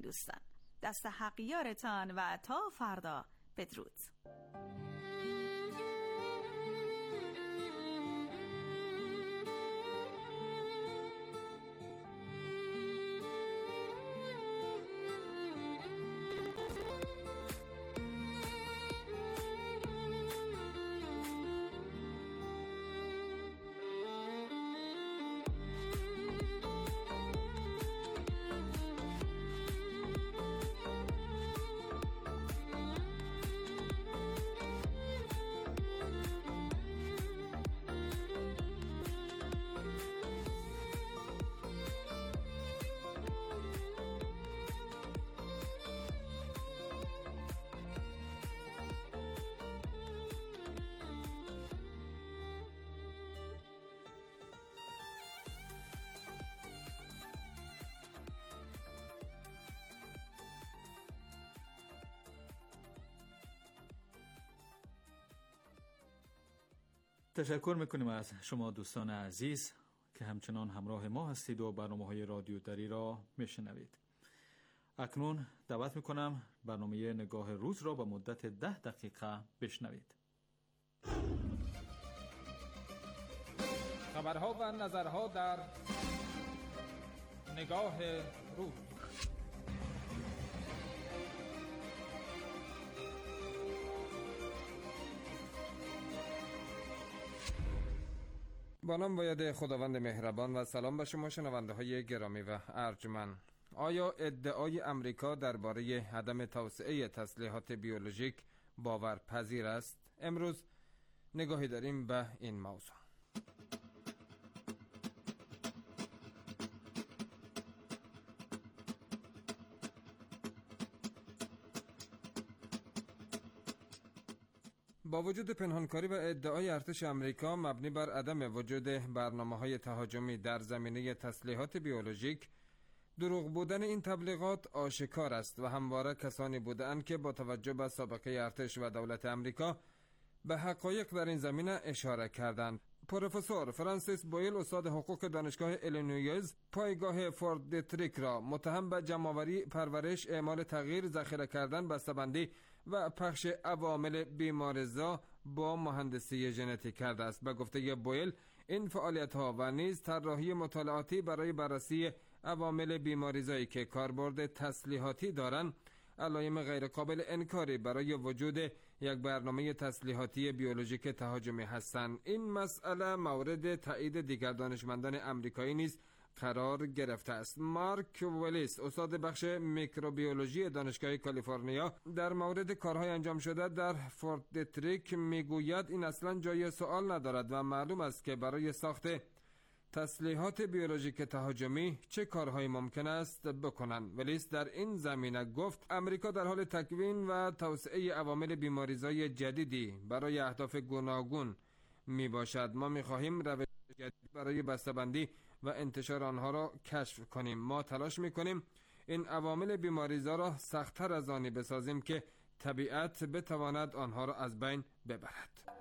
دوستان. دست حق یارتان و تا فردا بدرود. تشکر میکنیم از شما دوستان عزیز که همچنان همراه ما هستید و برنامه‌های رادیو دری را میشنوید. اکنون دعوت میکنم برنامه نگاه روز را به مدت 10 دقیقه بشنوید. خبرها و نظرها در نگاه روز. با نام و یاد خداوند مهربان و سلام به شما شنونده های گرامی و ارجمند. آیا ادعای امریکا درباره عدم توسعه تسلیحات بیولوژیک باورپذیر است؟ امروز نگاهی داریم به این موضوع. با وجود پنهانکاری و ادعای ارتش امریکا مبنی بر عدم وجود برنامه‌های تهاجمی در زمینه تسلیحات بیولوژیک، دروغ بودن این تبلیغات آشکار است و همواره کسانی بودند که با توجه به سابقه ارتش و دولت امریکا به حقایق در این زمینه اشاره کردند. پروفسور فرانسیس بویل، استاد حقوق دانشگاه ایلینویز پایگاه فورت دتریک را متهم به جمع‌آوری، پرورش، اعمال تغییر، ذخیره کردن، بسته‌بندی و پخش عوامل بیماریزا با مهندسی ژنتیک کرده است. به گفته بویل، این فعالیت‌ها و نیز طراحی مطالعاتی برای بررسی عوامل بیماریزایی که کاربرد تسلیحاتی دارند علایم غیر قابل انکاری برای وجود یک برنامه تسلیحاتی بیولوژیک تهاجمی هستند. این مسئله مورد تایید دیگر دانشمندان آمریکایی نیز قرار گرفته است. مارک ولیس، استاد بخش میکروبیولوژی دانشگاه کالیفرنیا، در مورد کارهای انجام شده در فورت دتریک میگوید این اصلا جای سوال ندارد و معلوم است که برای ساخت تسلیحات بیولوژیک تهاجمی چه کارهایی ممکن است بکنند. ولیس در این زمینه گفت امریکا در حال تکوین و توسعه عوامل بیماریزای جدیدی برای اهداف گوناگون می باشد. ما می خواهیم روش جدید برای بسته‌بندی و انتشار آنها را کشف کنیم. ما تلاش می کنیم این عوامل بیماریزا را سخت‌تر از آنی بسازیم که طبیعت بتواند آنها را از بین ببرد.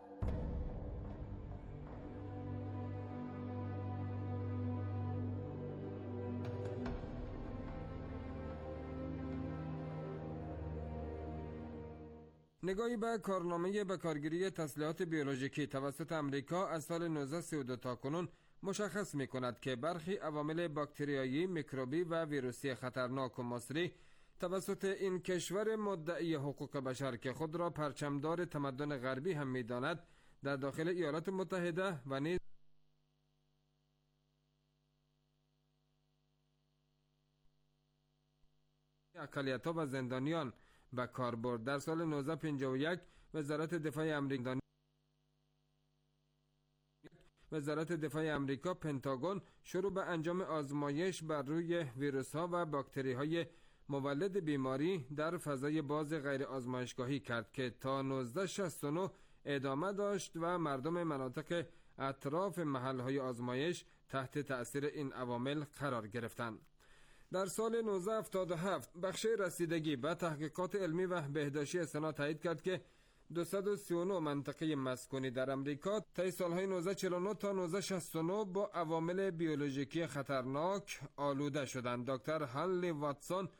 نگاهی به کارنامه بکارگیری تسلیحات بیولوژیکی توسط امریکا از سال 1932 تا کنون مشخص می کند که برخی عوامل باکتریایی، میکروبی و ویروسی خطرناک و مصری توسط این کشور مدعی حقوق بشر که خود را پرچمدار تمدن غربی هم می داند در داخل ایالات متحده و نیز اقلیت‌ها و زندانیان به کار برد. در سال 1951 وزارت دفاع امریکا پنتاگون شروع به انجام آزمایش بر روی ویروس‌ها و باکتری‌های مولد بیماری در فضای باز غیر آزمایشگاهی کرد که تا 1969 ادامه داشت و مردم مناطق اطراف محل‌های آزمایش تحت تأثیر این عوامل قرار گرفتند. در سال 1977 بخش رسیدگی به تحقیقات علمی و بهداشتی سنا تایید کرد که 239 منطقه مسکونی در امریکا طی سالهای 1949 تا 1969 با عوامل بیولوژیکی خطرناک آلوده شدند. دکتر هانلی واتسون،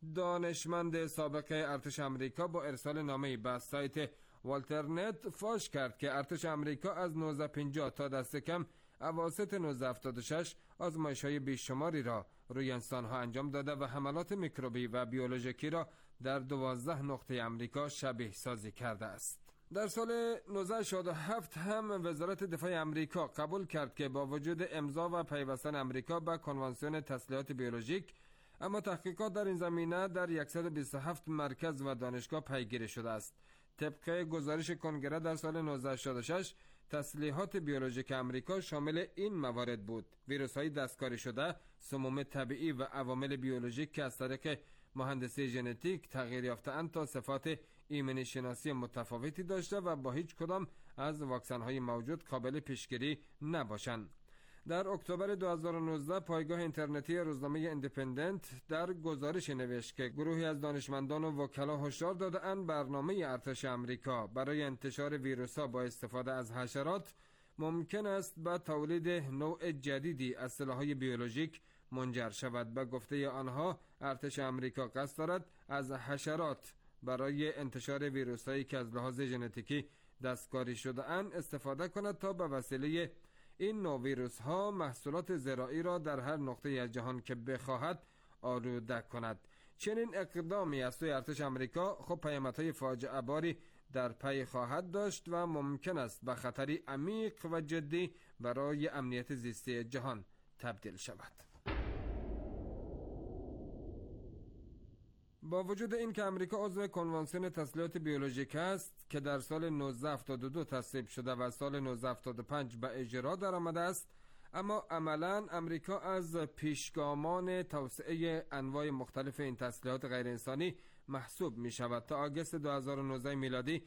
دانشمند سابق ارتش آمریکا با ارسال نامه‌ای به سایت والترنت فاش کرد که ارتش آمریکا از 1950 تا دست کم اواسط 1976 آزمایش‌های بیشماری را روی انسان‌ها انجام داده و حملات میکروبی و بیولوژیکی را در 12 نقطه آمریکا شبیه سازی کرده است. در سال 1967 هم وزارت دفاع آمریکا قبول کرد که با وجود امضا و پیوستن آمریکا به کنوانسیون تسلیحات بیولوژیک، اما تحقیقات در این زمینه در 127 مرکز و دانشگاه پیگیری شده است. طبق گزارش کنگره در سال 1966 تسلیحات بیولوژیک آمریکا شامل این موارد بود: ویروس‌های دستکاری شده، سموم طبیعی و عوامل بیولوژیک که از طریق مهندسی ژنتیک تغییر یافته‌اند تا صفات ایمنی شناسی متفاوتی داشته و با هیچ کدام از واکسن‌های موجود قابل پیشگیری نباشند. در اکتبر 2019 پایگاه اینترنتی روزنامه ایندیپندنت در گزارش نوشت که گروهی از دانشمندان و وکلا هشدار داده‌اند برنامه ارتش آمریکا برای انتشار ویروس‌ها با استفاده از حشرات ممکن است به تولید نوع جدیدی از سلاح‌های بیولوژیک منجر شود. به گفته آنها ارتش آمریکا قصد دارد از حشرات برای انتشار ویروس‌هایی که از لحاظ ژنتیکی دستکاری شده‌اند استفاده کند تا به وسیله این نوع ویروس ها محصولات زراعی را در هر نقطه از جهان که بخواهد آلوده کند. چنین اقدامی از سوی ارتش آمریکا خب پیامدهای فاجعه باری در پی خواهد داشت و ممکن است به خطری عمیق و جدی برای امنیت زیستی جهان تبدیل شود. با وجود این که آمریکا عضو کنوانسیون تسلیحات بیولوژیک است که در سال 1972 تصویب شده و سال 1975 به اجرا درآمده است، اما عملاً آمریکا از پیشگامان توسعه انواع مختلف این تسلیحات غیر انسانی محسوب می شود. تا آگوست 2019 میلادی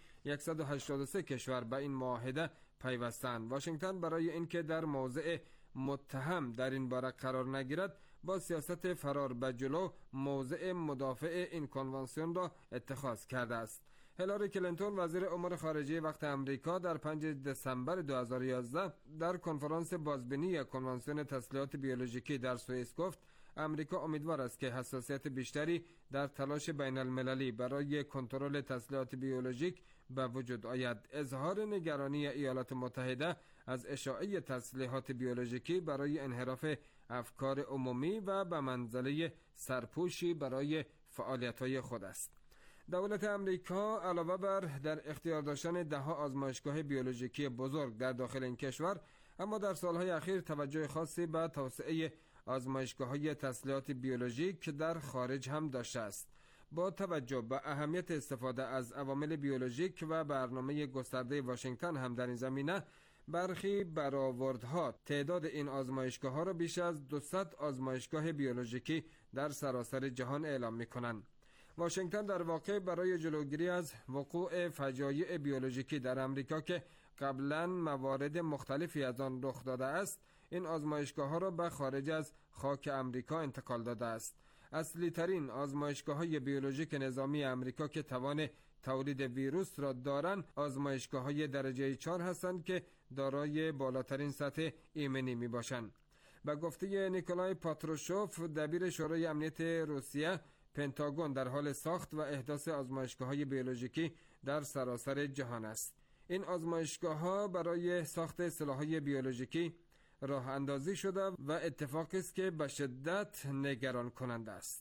183 کشور به این معاهده پیوستند. واشنگتن برای اینکه در موضع متهم در این باره قرار نگیرد با سیاست فرار به جلو موضع مدافع این کنوانسیون را اتخاذ کرده است. هیلاری کلینتون وزیر امور خارجه وقت آمریکا در 5 دسامبر 2011 در کنفرانس بازبینی کنوانسیون تسلیحات بیولوژیکی در سوئیس گفت آمریکا امیدوار است که حساسیت بیشتری در تلاش بین المللی برای کنترل تسلیحات بیولوژیک به وجود آید. اظهار نگرانی ایالات متحده از اشاعه تسلیحات بیولوژیکی برای انحراف افکار عمومی و به منزله سرپوشی برای فعالیت‌های خود است. دولت آمریکا علاوه بر در اختیار داشتن ده‌ها آزمایشگاه بیولوژیکی بزرگ در داخل این کشور، اما در سالهای اخیر توجه خاصی به توسعه آزمایشگاه‌های تسلیحات بیولوژیک در خارج هم داشته است. با توجه به اهمیت استفاده از عوامل بیولوژیک و برنامه گسترده واشنگتن هم در این زمینه، برخی برآوردها تعداد این آزمایشگاه‌ها را بیش از 200 آزمایشگاه بیولوژیکی در سراسر جهان اعلام می‌کنند. واشنگتن در واقع برای جلوگیری از وقوع فجایع بیولوژیکی در آمریکا که قبلا موارد مختلفی از آن رخ داده است، این آزمایشگاه‌ها را به خارج از خاک آمریکا انتقال داده است. اصلی ترین آزمایشگاه‌های بیولوژیک نظامی آمریکا که توان تولید ویروس را دارند، آزمایشگاه‌های درجه 4 هستند که دارای بالاترین سطح ایمنی میباشند. به گفته نیکولای پاتروشوف دبیر شورای امنیت روسیه، پنتاگون در حال ساخت و احداث آزمایشگاه‌های بیولوژیکی در سراسر جهان است. این آزمایشگاه‌ها برای ساخت سلاح‌های بیولوژیکی راه اندازی شده و اتفاقی است که به شدت نگران کننده است.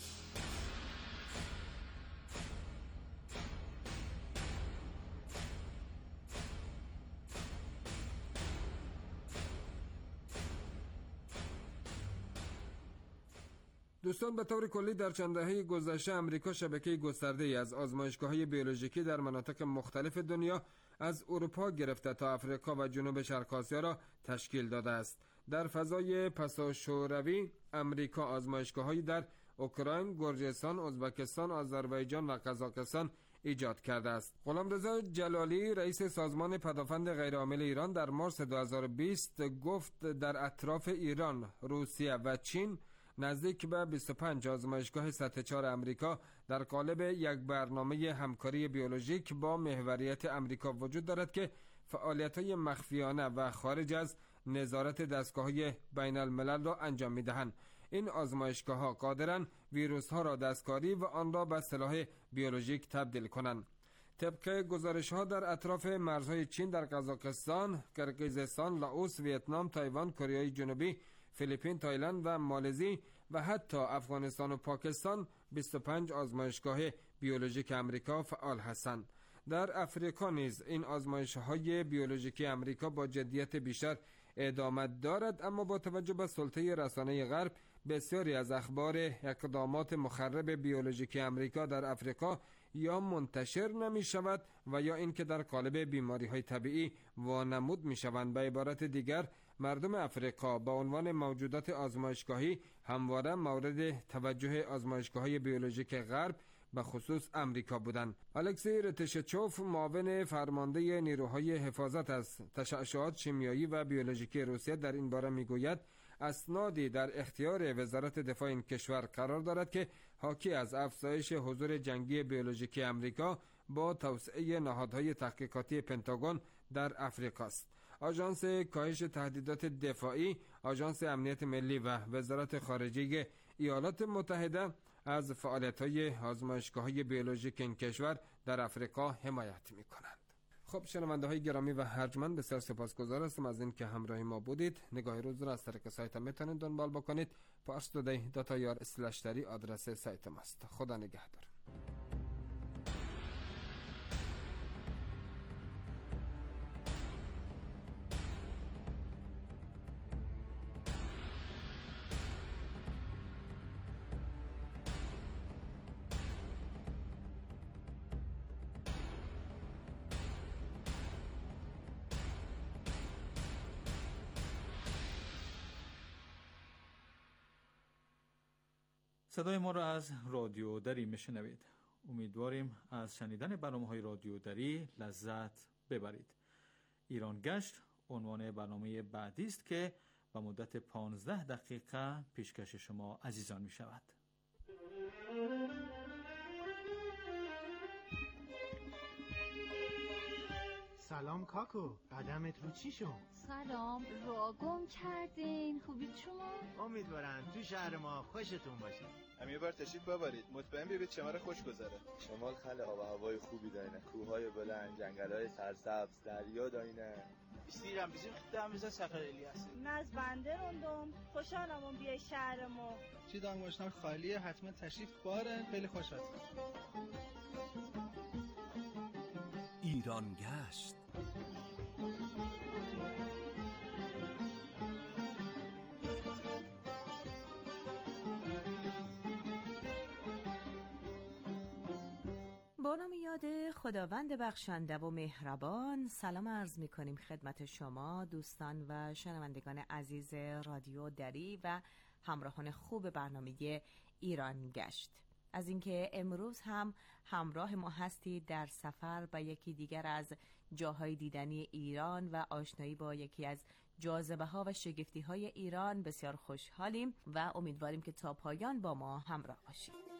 دوستان، به طور کلی در چند دهه گذشته آمریکا شبکه گسترده‌ای از آزمایشگاه‌های بیولوژیکی در مناطق مختلف دنیا از اروپا گرفته تا آفریقا و جنوب شرق آسیا را تشکیل داده است. در فضای پساشوروی آمریکا آزمایشگاه‌هایی در اوکراین، گرجستان، ازبکستان، آذربایجان و قزاقستان ایجاد کرده است. غلامرضا جلالی رئیس سازمان پدافند غیرعامل ایران در مارس 2020 گفت در اطراف ایران، روسیه و چین نزدیک به 25 آزمایشگاه سطح 4 آمریکا در قالب یک برنامه همکاری بیولوژیک با محوریت آمریکا وجود دارد که فعالیت‌های مخفیانه و خارج از نظارت دستگاه‌های بین الملل را انجام می‌دهند. این آزمایشگاه‌ها قادرند ویروس‌ها را دستکاری و آن را به سلاح بیولوژیک تبدیل کنند. طبق گزارش‌ها در اطراف مرزهای چین در قزاقستان، کرگیزستان، لاوس، ویتنام، تایوان، کره جنوبی، فیلیپین، تایلند و مالزی و حتی افغانستان و پاکستان 25 آزمایشگاه بیولوژیک امریکا فعال هستند. در افریقا نیز این آزمایش‌های بیولوژیکی امریکا با جدیت بیشتر ادامه دارد، اما با توجه به سلطه رسانه غرب بسیاری از اخبار اقدامات مخرب بیولوژیکی امریکا در افریقا یا منتشر نمی شود و یا اینکه در قالب بیماری های طبیعی وانمود می شوند. به عبارت دیگر مردم افریقا با عنوان موجودات آزمایشگاهی همواره مورد توجه آزمایشگاه‌های بیولوژیک غرب به خصوص امریکا بودند. الکسی رتشچوف، معاون فرمانده نیروهای حفاظت از تشعشعات شیمیایی و بیولوژیکی روسیه، در این باره میگوید اسنادی در اختیار وزارت دفاع این کشور قرار دارد که حاکی از افزایش حضور جنگی بیولوژیکی امریکا با توسعه نهادهای تحقیقاتی پنتاگون در افریقا است. آژانس کاهش تهدیدات دفاعی، آژانس امنیت ملی و وزارت خارجه ایالات متحده از فعالیت‌های آزمایشگاه‌های بیولوژیک این کشور در افریقا حمایت می‌کنند. خب شنونده‌های گرامی و ارجمند، بسیار سپاسگزار هستم از این که همراه ما بودید. نگاه روز را از طریق سایت میتونید دنبال بکنید. parstoday.ir/dari آدرس سایت ماست. خدا نگهدار. صدای ما را از رادیو دری میشنوید. امیدواریم از شنیدن برنامه‌های رادیو دری لذت ببرید. ایران گشت عنوان برنامه بعدی است که به مدت 15 دقیقه پیشکش شما عزیزان می شود. سلام کاکو، قدمت رو چی شد؟ سلام، را گم کردین. خوبید شما؟ امیدوارم تو شهر ما خوشتون باشه. هم یه بار تشریف ببرید، مطمئن ببینید شمال خوش گذره. شمال خیلی آب و هوای خوبی داره، کوههای بلند، جنگل‌های سرسبز، دریا داره. استیرم bizim kıtlamıza Səfər eləyəsin. از بنده روندم خوشحالم بیای شهر ما. چی دانگوشنار خالیه، حتما تشریف بارن. خیلی خوش هستم. ایران گشت. با نام یاد خداوند بخشنده و مهربان، سلام عرض می کنیم خدمت شما دوستان و شنوندگان عزیز رادیو دری و همراهان خوب برنامه ایران گشت. از اینکه امروز هم همراه ما هستید در سفر به یکی دیگر از جاهای دیدنی ایران و آشنایی با یکی از جاذبه ها و شگفتی های ایران بسیار خوشحالیم و امیدواریم که تا پایان با ما همراه باشید.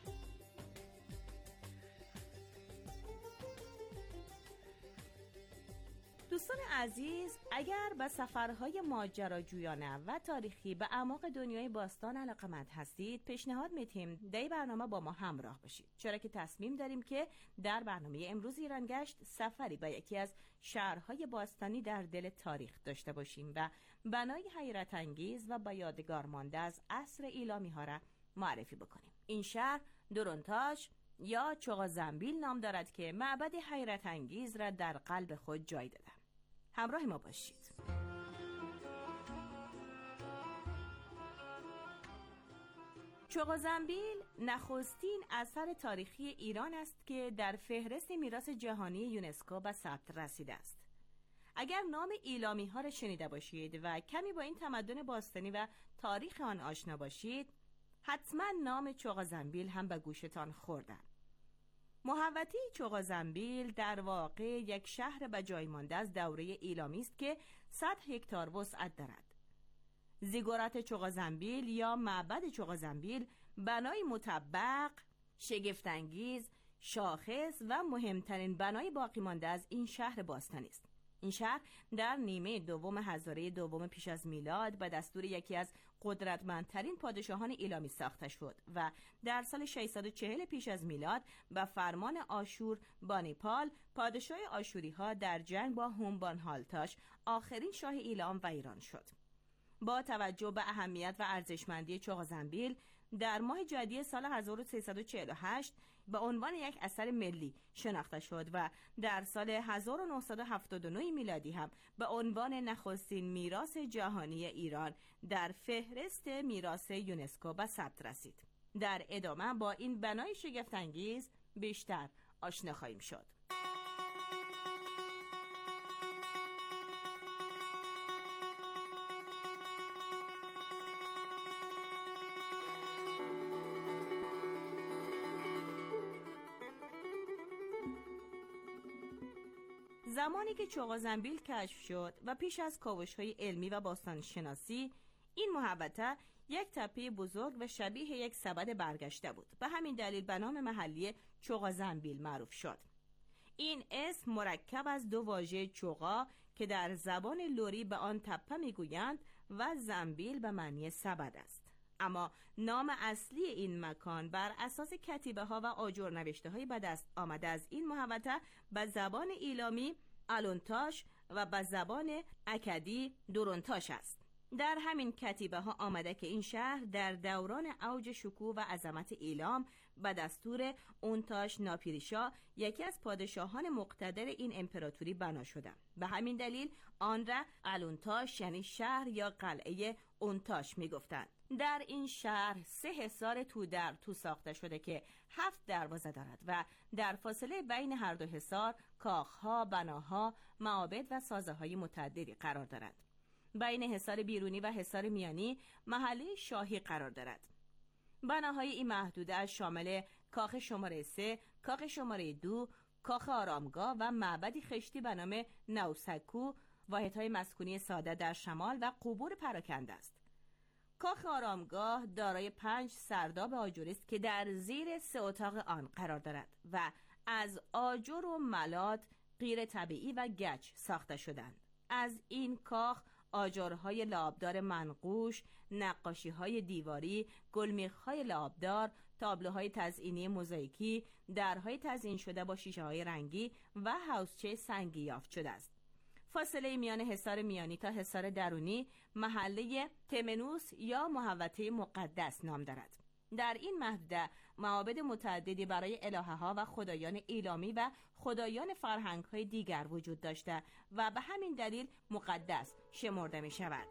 دوستان عزیز، اگر به سفرهای ماجراجویانه و تاریخی به اعماق دنیای باستان علاقه‌مند هستید، پیشنهاد می‌کنیم در برنامه با ما همراه باشید، چرا که تصمیم داریم که در برنامه امروز ایران گشت سفری به یکی از شهرهای باستانی در دل تاریخ داشته باشیم و بنای حیرت انگیز و به یادگار مانده از عصر ایلامی‌ها را معرفی بکنیم. این شهر درونتاش یا چغازنبیل نام دارد که معبد حیرت انگیز را در قلب خود جای داده. همراه ما باشید. چغازنبیل نخستین اثر تاریخی ایران است که در فهرست میراث جهانی یونسکو به ثبت رسیده است. اگر نام ایلامی ها را شنیده باشید و کمی با این تمدن باستانی و تاریخ آن آشنا باشید، حتما نام چغازنبیل هم به گوشتان خوردن. محوطه چغازنبیل در واقع یک شهر به جای مانده از دوره ایلامی است که 100 هکتار وسعت دارد. زیگورات چغازنبیل یا معبد چغازنبیل بنای مطبق، شگفت‌انگیز، شاخص و مهمترین بنای باقی مانده از این شهر باستانی است. این شهر در نیمه دوم هزاره دوم پیش از میلاد به دستور یکی از قدرتمندترین پادشاهان ایلامی ساخته شد و در سال 640 پیش از میلاد به فرمان آشور بانیپال پادشاه آشوری ها در جنگ با هومبانهالتاش آخرین شاه ایلام و ایران شد. با توجه به اهمیت و ارزشمندی چغازنبیل در ماه جدی سال 1348 به عنوان یک اثر ملی شناخته شد و در سال 1979 میلادی هم به عنوان نخستین میراث جهانی ایران در فهرست میراث یونسکو به ثبت رسید. در ادامه با این بنای شگفت‌انگیز بیشتر آشنا خواهیم شد. زمانی که چغازنبیل کشف شد و پیش از کاوش‌های علمی و باستانشناسی، این محوطه یک تپه بزرگ و شبیه یک سبد برگشته بود. به همین دلیل به نام محلی چغازنبیل معروف شد. این اسم مرکب از دو واژه چغا که در زبان لری به آن تپه میگویند و زنبیل به معنی سبد است. اما نام اصلی این مکان بر اساس کتیبه ها و آجر نوشته های به دست آمده از این محوطه به زبان ایلامی آلونتاش و به زبان اکدی دورونتاش است. در همین کتیبه ها آمده که این شهر در دوران اوج شکوه و عظمت ایلام به دستور اونتاش ناپیریشا یکی از پادشاهان مقتدر این امپراتوری بنا شده. به همین دلیل آن را آلونتاش یعنی شهر یا قلعه اونتاش می گفتند. در این شهر 3 حصار تو در تو ساخته شده که 7 دروازه دارد و در فاصله بین هر دو حصار کاخها، بناها، معابد و سازه های متعددی قرار دارد. بین حصار بیرونی و حصار میانی محله شاهی قرار دارد. بناهای این محدوده شامل کاخ شماره 3، کاخ شماره 2، کاخ آرامگاه و معبدی خشتی به نام نوسکو، واحدهای مسکونی ساده در شمال و قبور پراکنده است. کاخ آرامگاه دارای 5 سرداب آجری است که در زیر 3 اتاق آن قرار دارد و از آجر و ملات، غیر طبیعی و گچ ساخته شدند. از این کاخ آجرهای لعابدار منقوش، نقاشی‌های دیواری، گلمیخ‌های لعابدار، تابلوهای تزئینی موزاییکی، درهای تزئین شده با شیشه‌های رنگی و حوضچه سنگی یافت شده است. فاصله میان حصار میانی تا حصار درونی محله تمنوس یا محوطه مقدس نام دارد. در این محدوده معابد متعددی برای الهه‌ها و خدایان ایلامی و خدایان فرهنگ‌های دیگر وجود داشته و به همین دلیل مقدس شمرده می شود.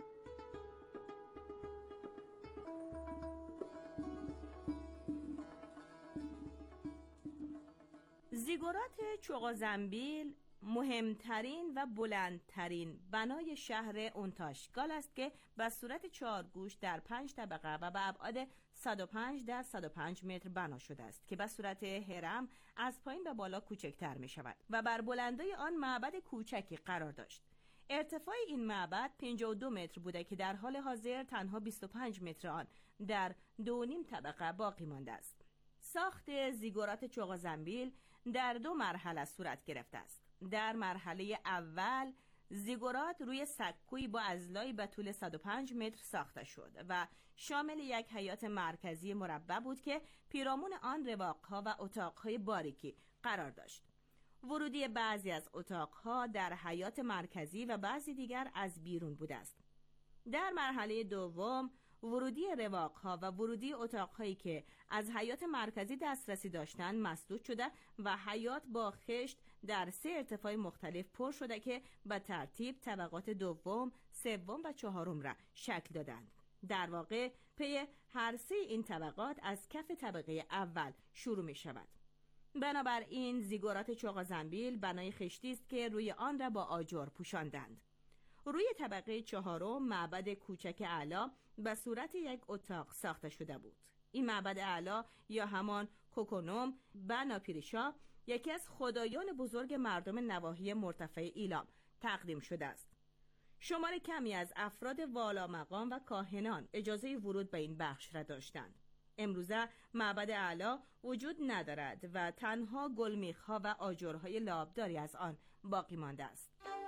زیگورات چغازنبیل مهمترین و بلندترین بنای شهر اونتاشگال است که به صورت 4 گوش در 5 طبقه و به ابعاد 105 در 105 متر بنا شده است که به صورت هرم از پایین به بالا کوچکتر می شود و بر بلندای آن معبد کوچکی قرار داشت. ارتفاع این معبد 52 متر بوده که در حال حاضر تنها 25 متر آن در 2.5 طبقه باقی مانده است. ساخت زیگورات چغازنبیل در 2 مرحله صورت گرفته است. در مرحله اول زیگورات روی سکویی با اضلاعی به طول 105 متر ساخته شد و شامل یک حیاط مرکزی مربع بود که پیرامون آن رواقها و اتاقهای باریکی قرار داشت. ورودی بعضی از اتاقها در حیاط مرکزی و بعضی دیگر از بیرون بوده است. در مرحله دوم ورودی رواقها و ورودی اتاقهایی که از حیاط مرکزی دسترسی داشتند مسدود شده و حیاط با خشت در 3 ارتفاع مختلف پر شده که به ترتیب طبقات دوم، سوم و 4 را شکل دادند. در واقع پی هر 3 این طبقات از کف طبقه اول شروع می شود. بنابراین زیگورات چغازنبیل بنای خشتی است که روی آن را با آجر پوشاندند. روی طبقه 4 معبد کوچک اعلی به صورت یک اتاق ساخته شده بود. این معبد اعلی یا همان کوکونوم بناپیریشا یکی از خدایان بزرگ مردم نواحی مرتفع ایلام تقدیم شده است. شمار کمی از افراد والا مقام و کاهنان اجازه ورود به این بخش را داشتند. امروزه معبد اعلی وجود ندارد و تنها گلمیخ‌ها و آجرهای لعابداری از آن باقی مانده است.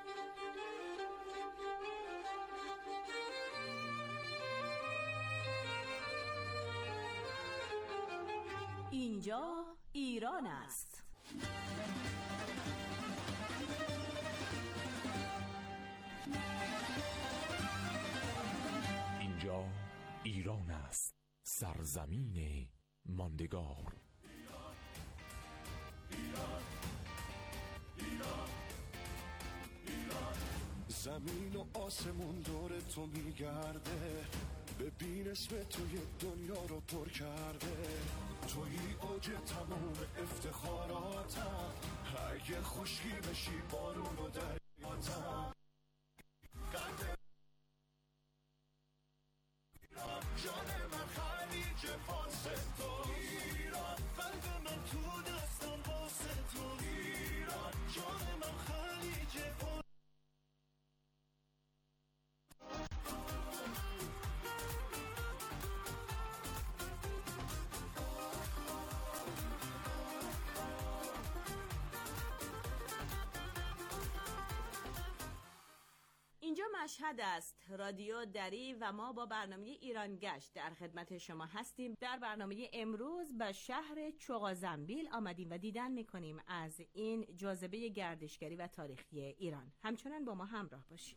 اینجا ایران است. اینجا ایران است، سرزمین ماندگار. زمین و آسمون دور تو میگرده، ببین اسم توی دنیا رو پر کرده. توی اوج تمام افتخاراتم، اگه خشکی بشی بارون و دریاتم. جان من خلیج فارس تو ایران، قلب من تو دستم واسه تو ایران. جان من خلیج فارس. اینجا مشهد است، رادیو دری و ما با برنامه ایران گشت در خدمت شما هستیم. در برنامه امروز به شهر چغازنبیل آمدیم و دیدن میکنیم از این جاذبه گردشگری و تاریخی ایران. همچنان با ما همراه باشید.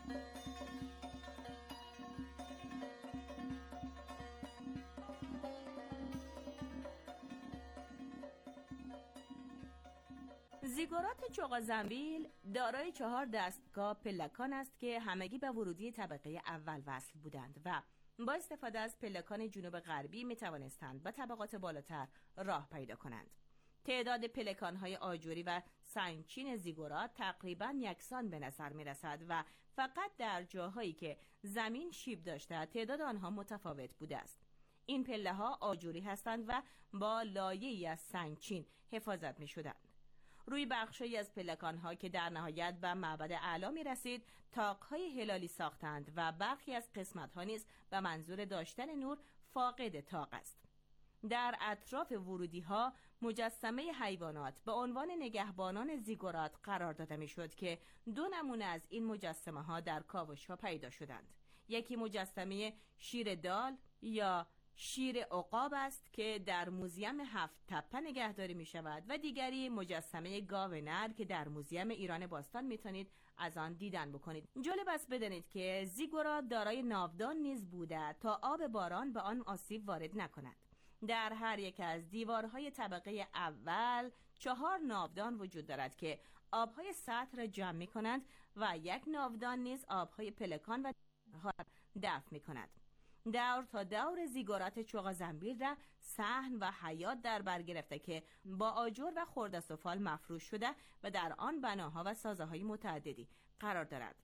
زیگورات چغازنبیل دارای 4 دستگاه پلکان است که همگی به ورودی طبقه اول وصل بودند و با استفاده از پلکان جنوب غربی می توانستند به طبقات بالاتر راه پیدا کنند. تعداد پلکان‌های آجوری و سنگچین زیگورات تقریباً یکسان به نظر می رسد و فقط در جاهایی که زمین شیب داشته تعداد آنها متفاوت بوده است. این پله‌ها آجوری هستند و با لایه‌ای از سنگچین حفاظت می شدند. روی بخشی از پلکان‌ها که در نهایت به معبد اعلی می‌رسید، طاق‌های هلالی ساختند و برخی از قسمت‌ها نیز به منظور داشتن نور فاقد طاق است. در اطراف ورودی‌ها مجسمه حیوانات به عنوان نگهبانان زیگورات قرار داده می‌شد که 2 نمونه از این مجسمه‌ها در کاوش‌ها پیدا شدند. یکی مجسمه شیر دال یا شیر عقاب است که در موزیم 7 تپه نگهداری می شود و دیگری مجسمه گاو نر که در موزیم ایران باستان می تونید از آن دیدن بکنید. جالب است بدانید که زیگورات دارای ناودان نیز بوده تا آب باران به آن آسیب وارد نکند. در هر یک از دیوارهای طبقه اول 4 ناودان وجود دارد که آبهای سطح را جمع می کنند و یک ناودان نیز آبهای پلکان و دفع می کند. دور تا دور زیگورات چغازنبیل را صحن و حیات در بر گرفته که با آجر و خرده‌سفال مفروش شده و در آن بناها و سازه‌های متعددی قرار دارد.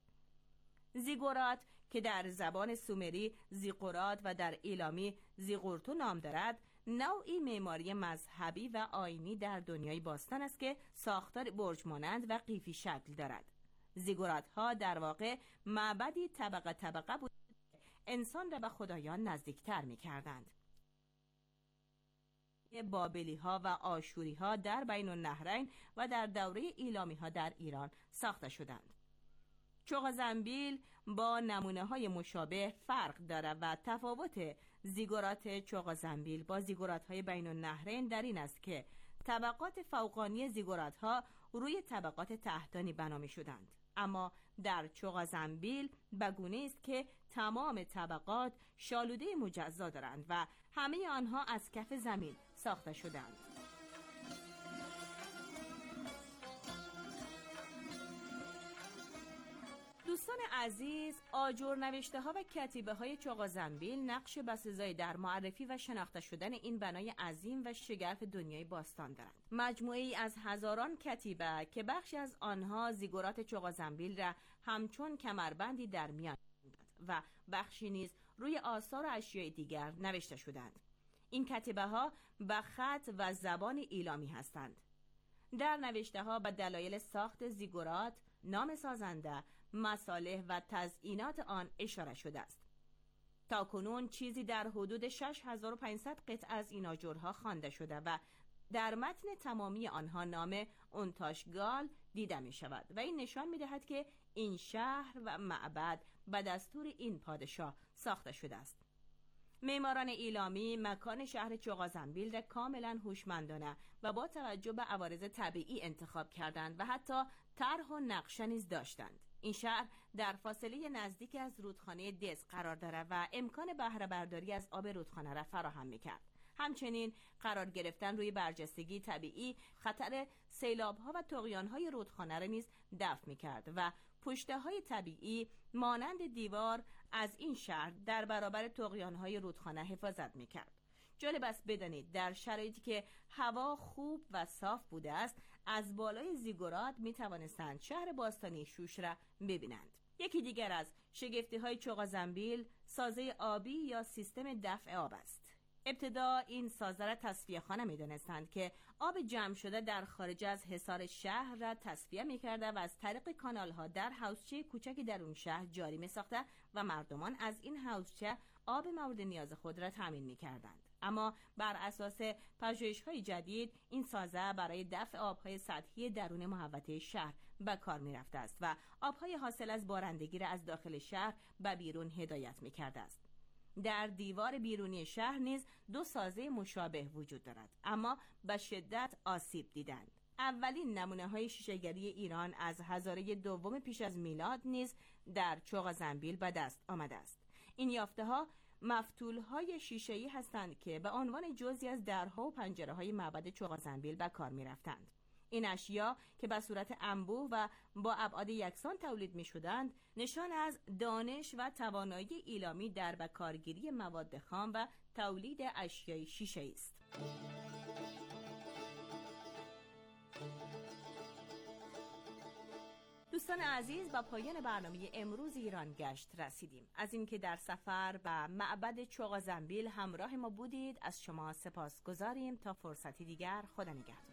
زیگورات که در زبان سومری زیقورات و در ایلامی زیقورتو نام دارد، نوعی معماری مذهبی و آیینی در دنیای باستان است که ساختار برج مانند و قیفی شکل دارد. زیگورات‌ها در واقع معبدی طبقه طبقه بود، انسان را به خدایان نزدیکتر می کردند. بابلی ها و آشوری ها در بین النهرین و در دوره ایلامی ها در ایران ساخته شدند. چغازنبیل با نمونه های مشابه فرق دارد و تفاوت زیگورات چغازنبیل با زیگورات های بین النهرین در این است که طبقات فوقانی زیگورات ها روی طبقات تحتانی بنا می شدند. اما در چغازنبیل بگونه است که تمام طبقات شالوده مجزا دارند و همه آنها از کف زمین ساخته شدند. دوستان عزیز، آجر نوشته ها و کتیبه های چغازنبیل نقش بسزایی در معرفی و شناخته شدن این بنای عظیم و شگرف دنیای باستان دارند. مجموعه‌ای از هزاران کتیبه که بخشی از آنها زیگورات چغازنبیل را همچون کمربندی در میان و بخشی نیز روی آثار و اشیاء دیگر نوشته شدند. این کتیبه ها به خط و زبان ایلامی هستند. در نوشته ها به دلایل ساخت زیگورات، نام سازنده، مصالح و تزیینات آن اشاره شده است. تا کنون چیزی در حدود 6500 قطعه از این آجرها خوانده شده و در متن تمامی آنها نام اونتاشگال دیده می شود و این نشان می دهد که این شهر و معبد به دستور این پادشاه ساخته شده است. معماران ایلامی مکان شهر چغازنبیل را کاملا هوشمندانه و با توجه به عوارض طبیعی انتخاب کردند و حتی طرح و نقشه نیز داشتند. این شهر در فاصله نزدیک از رودخانه دز قرار دارد و امکان بهره برداری از آب رودخانه را فراهم می‌کرد. همچنین قرار گرفتن روی برجستگی طبیعی خطر سیلاب‌ها و طغیان‌های رودخانه را نیز دفع می‌کرد و پشته‌های طبیعی مانند دیوار از این شهر در برابر طغیان‌های رودخانه حفاظت می‌کرد. جالب است بدانید در شرایطی که هوا خوب و صاف بوده است، از بالای زیگورات می‌توانستند شهر باستانی شوش را ببینند. یکی دیگر از شگفتی‌های چغازنبیل سازه آبی یا سیستم دفع آب است. ابتدا این سازه را تصفیه‌خانه می‌دانستند که آب جمع شده در خارج از حصار شهر را تصفیه می‌کرده و از طریق کانال‌ها در حوضچه کوچکی در اون شهر جاری می‌ساخته و مردمان از این حوضچه آب مورد نیاز خود را تامین می‌کردند. اما بر اساس پژوهش‌های جدید این سازه برای دفع آب‌های سطحی درون محوطه شهر به کار می‌رفته است و آب‌های حاصل از بارندگی را از داخل شهر به بیرون هدایت می‌کرده است. در دیوار بیرونی شهر نیز دو سازه مشابه وجود دارد، اما به شدت آسیب دیدند. اولین نمونه‌های شیشه‌گری ایران از هزاره دوم پیش از میلاد نیز در چغازنبیل به دست آمده است. این یافته‌ها مفتول‌های شیشه‌ای هستند که به عنوان جزئی از درها و پنجره‌های معبد چغازنبیل به کار می‌رفتند. این اشیا که به صورت انبوه و با ابعاد یکسان تولید می‌شدند، نشان از دانش و توانایی ایلامی در بکارگیری مواد خام و تولید اشیای شیشه‌ای است. دوستان عزیز، با پایان برنامه امروز ایران گشت رسیدیم. از اینکه در سفر به معبد چغازنبیل همراه ما بودید از شما سپاسگزاریم. تا فرصتی دیگر، خدا نگهدار.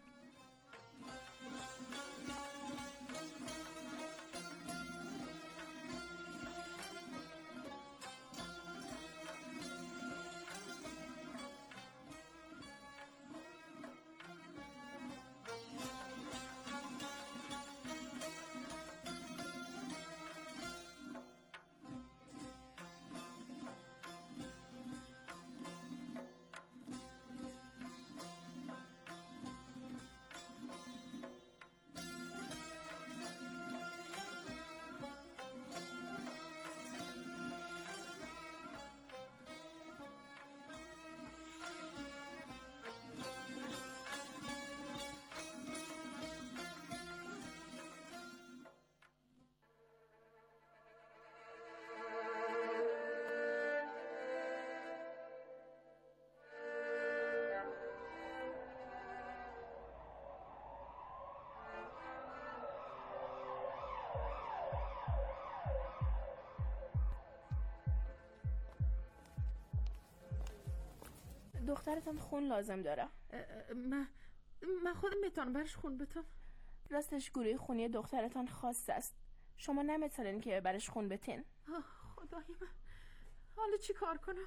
دخترتان خون لازم داره. من خودم میتونم برش خون بتم. راستش گروه خونی دخترتان خاص است. شما نمیتونین که برش خون بتین. خدای من، حالا چی کار کنم؟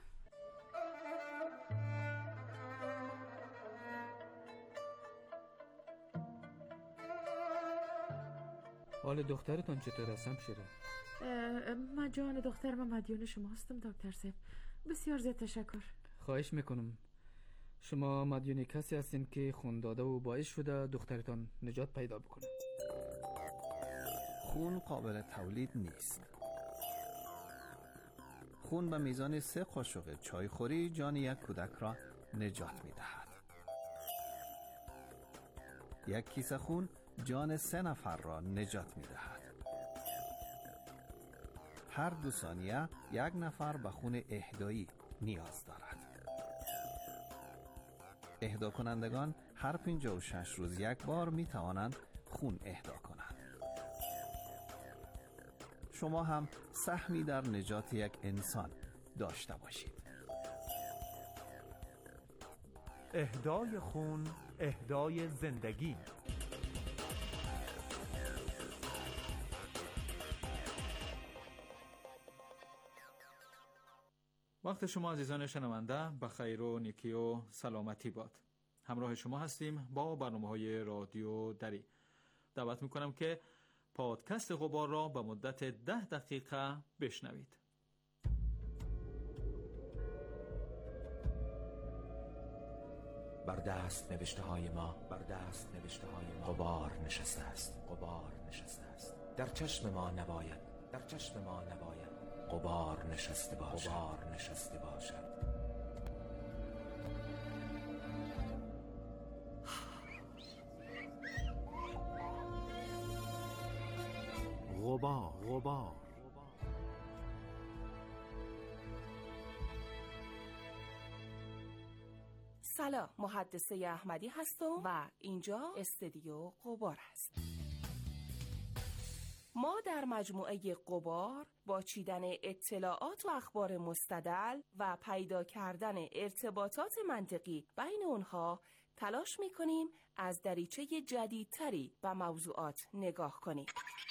حال دخترتان چطور است همشیره؟ من جان دخترم مدیون شما هستم دکتر صاحب. بسیار زیاد تشکر. خواهش میکنم. شما مدیون کسی هستین که خون داده و باعث شده دخترتان نجات پیدا بکنه. خون قابل تولید نیست. خون به میزان 3 قاشق چایخوری جان یک کودک را نجات میدهد. یک کیسه خون جان 3 نفر را نجات میدهد. هر 2 ثانیه 1 نفر به خون اهدایی نیاز دارد. اهدا کنندگان هر 56 روز 1 بار می توانند خون اهدا کنند. شما هم سهمی در نجات یک انسان داشته باشید. اهدای خون، اهدای زندگی. وقت شما عزیزان شنونده به خیر و نیکی و سلامتی باد. همراه شما هستیم با برنامه‌های رادیو دری. دعوت می‌کنم که پادکست غبار را به مدت 10 دقیقه بشنوید. بر دست نوشته های ما غبار نشسته است. در چشم ما نباید غبار نشسته باشد. غبار سلام، محدثه احمدی هستم و اینجا استودیو غبار است. ما در مجموعه غبار با چیدن اطلاعات و اخبار مستدل و پیدا کردن ارتباطات منطقی بین اونها تلاش می‌کنیم از دریچه جدیدتری به موضوعات نگاه کنیم.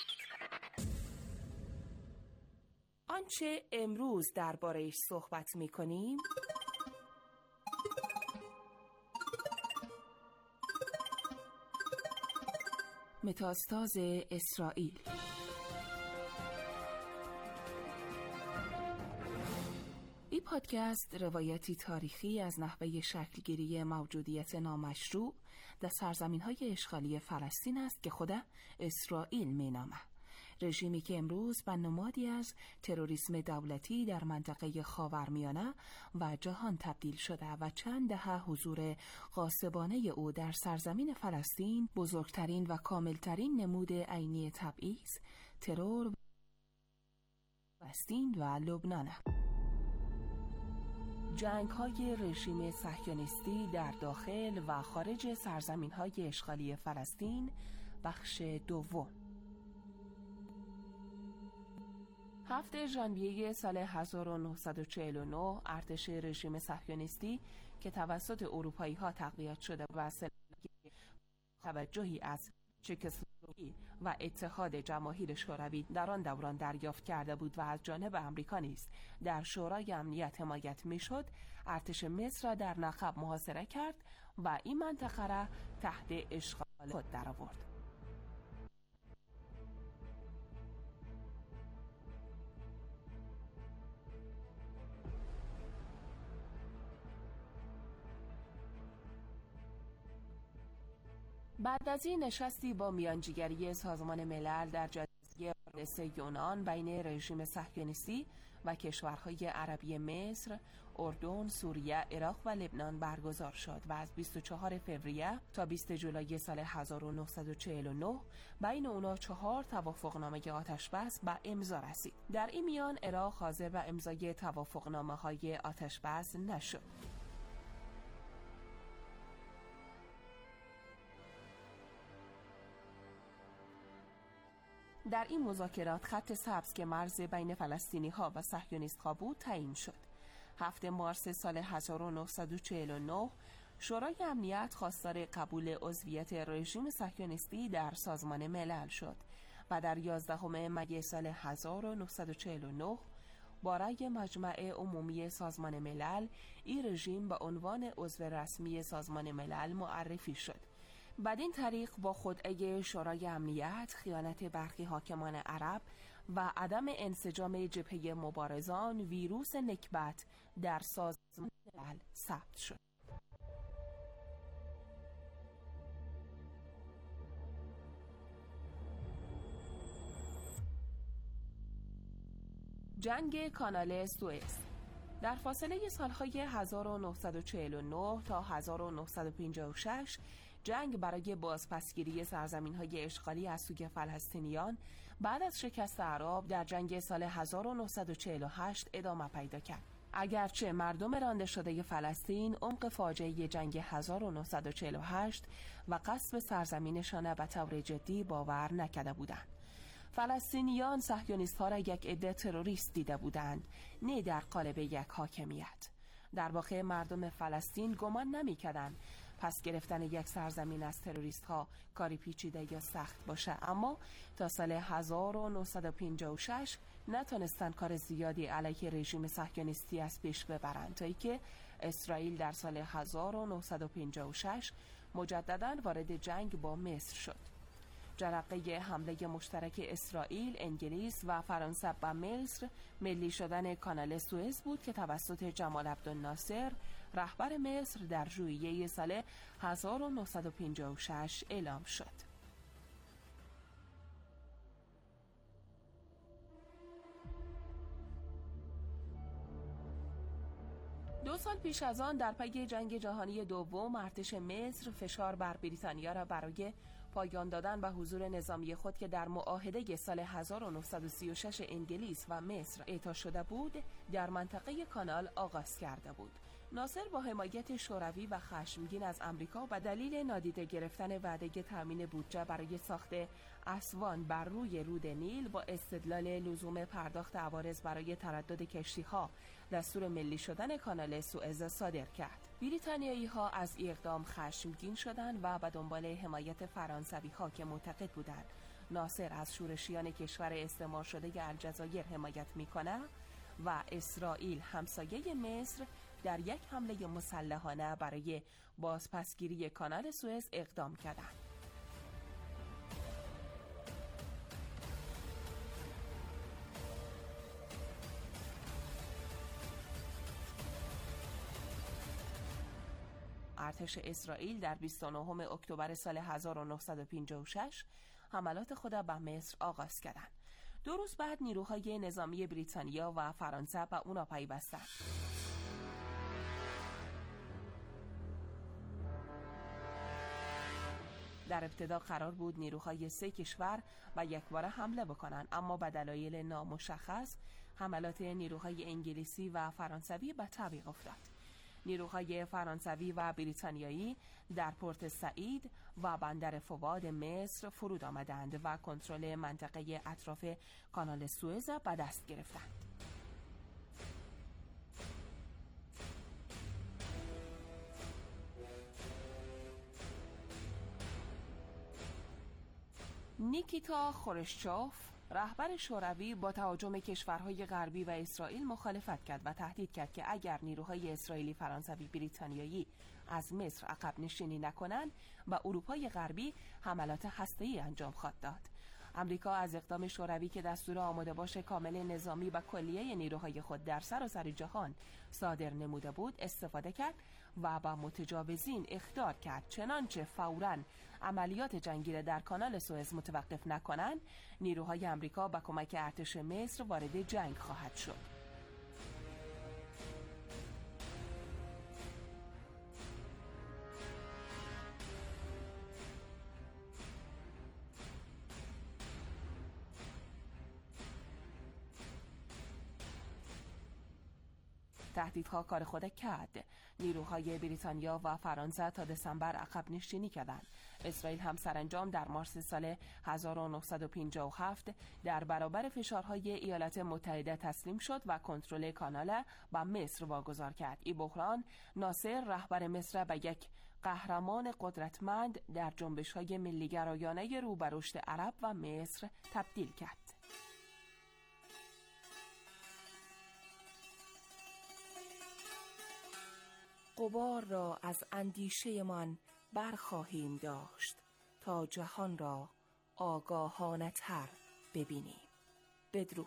آنچه امروز درباره‌اش صحبت می‌کنیم متاستاز اسرائیل. این پادکست روایتی تاریخی از نحوه شکلگیری موجودیت نامشروع در سرزمین‌های اشغالی فلسطین است که خود اسرائیل می‌نامد. رژیمی که امروز به نمادی از تروریسم دولتی در منطقه خاورمیانه و جهان تبدیل شده و چند دهه حضور غاصبانه او در سرزمین فلسطین بزرگترین و کاملترین نمود عینی تبعیض، ترور فلسطین و لبنان است. جنگ‌های رژیم صهیونیستی در داخل و خارج سرزمین‌های اشغالی فلسطین، بخش دوم. 7 ژانویه سال 1949 ارتش رژیم صهیونیستی که توسط اروپایی‌ها تقویت شده و توجهی از چکسلواکی و اتحاد جماهیر شوروی در آن دوران دریافت کرده بود و از جانب آمریکا نیز در شورای امنیت حمایت می‌شد، ارتش مصر را در نخب محاصره کرد و این منطقه را تحت اشغال خود درآورد. بعد از این نشستی با میانجیگری سازمان ملل در جزیره فارس یونان بین رژیم صهیونیستی و کشورهای عربی مصر، اردن، سوریه، عراق و لبنان برگزار شد و از 24 فوریه تا 20 جولای سال 1949 بین اونا 4 توافقنامه آتشبس به امضا رسید. در این میان عراق حاضر به امضای توافقنامه‌های آتشبس نشد. در این مذاکرات خط سبز که مرز بین فلسطینی‌ها و صهیونیست‌ها بود تعیین شد. 7 مارس سال 1949 شورای امنیت خواستار قبول عضویت رژیم صهیونیستی در سازمان ملل شد و در 11 می سال 1949 با رأی مجمع عمومی سازمان ملل این رژیم به عنوان عضو رسمی سازمان ملل معرفی شد. بدین طریق با خودعه شورای امنیت، خیانت برخی حاکمان عرب و عدم انسجام جبهه مبارزان، ویروس نکبت در سازمان ملل ثبت شد. جنگ کانال سوئز در فاصله سالهای 1949 تا 1956 جنگ برای بازپسگیری سرزمین‌های اشغالی از سوی فلسطینیان بعد از شکست اعراب در جنگ سال 1948 ادامه پیدا کرد. اگرچه مردم رانده شده فلسطین عمق فاجعه جنگ 1948 و غصب سرزمینشان به طور جدی باور نکرده بودند. فلسطینیان صهیونیست‌ها را یک عده تروریست دیده بودند، نه در قالب یک حاکمیت. در واقع مردم فلسطین گمان نمی‌کردند پس گرفتن یک سرزمین از تروریست‌ها کاری پیچیده یا سخت باشه، اما تا سال 1956 نتونستن کار زیادی علیه رژیم صهیونیستی از پیش ببرند تا اینکه اسرائیل در سال 1956 مجدداً وارد جنگ با مصر شد. جرقه حمله مشترک اسرائیل، انگلیس و فرانسه به مصر ملی شدن کانال سوئز بود که توسط جمال عبدالناصر رهبر مصر در ژوئیه سال 1956 اعلام شد. دو سال پیش از آن در پی جنگ جهانی دوم ارتش مصر فشار بر بریتانیا را برای پایان دادن به حضور نظامی خود که در معاهده سال 1936 انگلیس و مصر اعطا شده بود در منطقه کانال آغاز کرده بود. ناصر با حمایت شوروی و خشمگین از آمریکا به دلیل نادیده گرفتن وعده تامین بودجه برای ساخت اسوان بر روی رود نیل با استدلال لزوم پرداخت عوارض برای تردد کشتی‌ها دستور ملی شدن کانال سوئز صادر کرد. بریتانیایی‌ها از اقدام خشمگین شدند و به دنبال حمایت فرانسوی‌ها که معتقد بودند ناصر از شورشیان کشور استعمار شده الجزایر حمایت می‌کند و اسرائیل همسایه مصر در یک حمله مسلحانه برای بازپسگیری کانال سوئز اقدام کردند. ارتش اسرائیل در 29 اکتبر سال 1956 حملات خود به مصر آغاز کردند. 2 روز بعد نیروهای نظامی بریتانیا و فرانسه به اونا پیوستند. در ابتدا قرار بود نیروهای 3 کشور و یکباره حمله بکنند، اما به دلایل نامشخص حملات نیروهای انگلیسی و فرانسوی به تعویق افتاد. نیروهای فرانسوی و بریتانیایی در پورت سعید و بندر فواد مصر فرود آمدند و کنترل منطقه اطراف کانال سوئز به دست گرفتند. نیکیتا خروشچوف رهبر شوروی با تهاجم کشورهای غربی و اسرائیل مخالفت کرد و تهدید کرد که اگر نیروهای اسرائیلی، فرانسوی، بریتانیایی از مصر عقب نشینی نکنند با اروپای غربی حملات هسته‌ای انجام خواهد داد. آمریکا از اقدام شوروی که دستور آماده باش کامل نظامی و کلیه نیروهای خود در سراسر جهان صادر نموده بود استفاده کرد و با متجاوزین اخطار کرد، چنانچه فوراً عملیات جنگی را در کانال سوئز متوقف نکنند نیروهای آمریکا با کمک ارتش مصر وارد جنگ خواهد شد. تهدیدها کار خود کرد. نیروهای بریتانیا و فرانسه تا دسامبر عقب نشینی کردند. اسرائیل هم سرانجام در مارس سال 1957 در برابر فشارهای ایالات متحده تسلیم شد و کنترل کانال به مصر واگذار کرد. این بحران ناصر رهبر مصر به یک قهرمان قدرتمند در جنبش‌های ملی‌گرایانه رو به رشد عرب و مصر تبدیل کرد. غبار را از اندیشه‌مان برخواهیم داشت تا جهان را آگاهانه تر ببینیم. بدرود.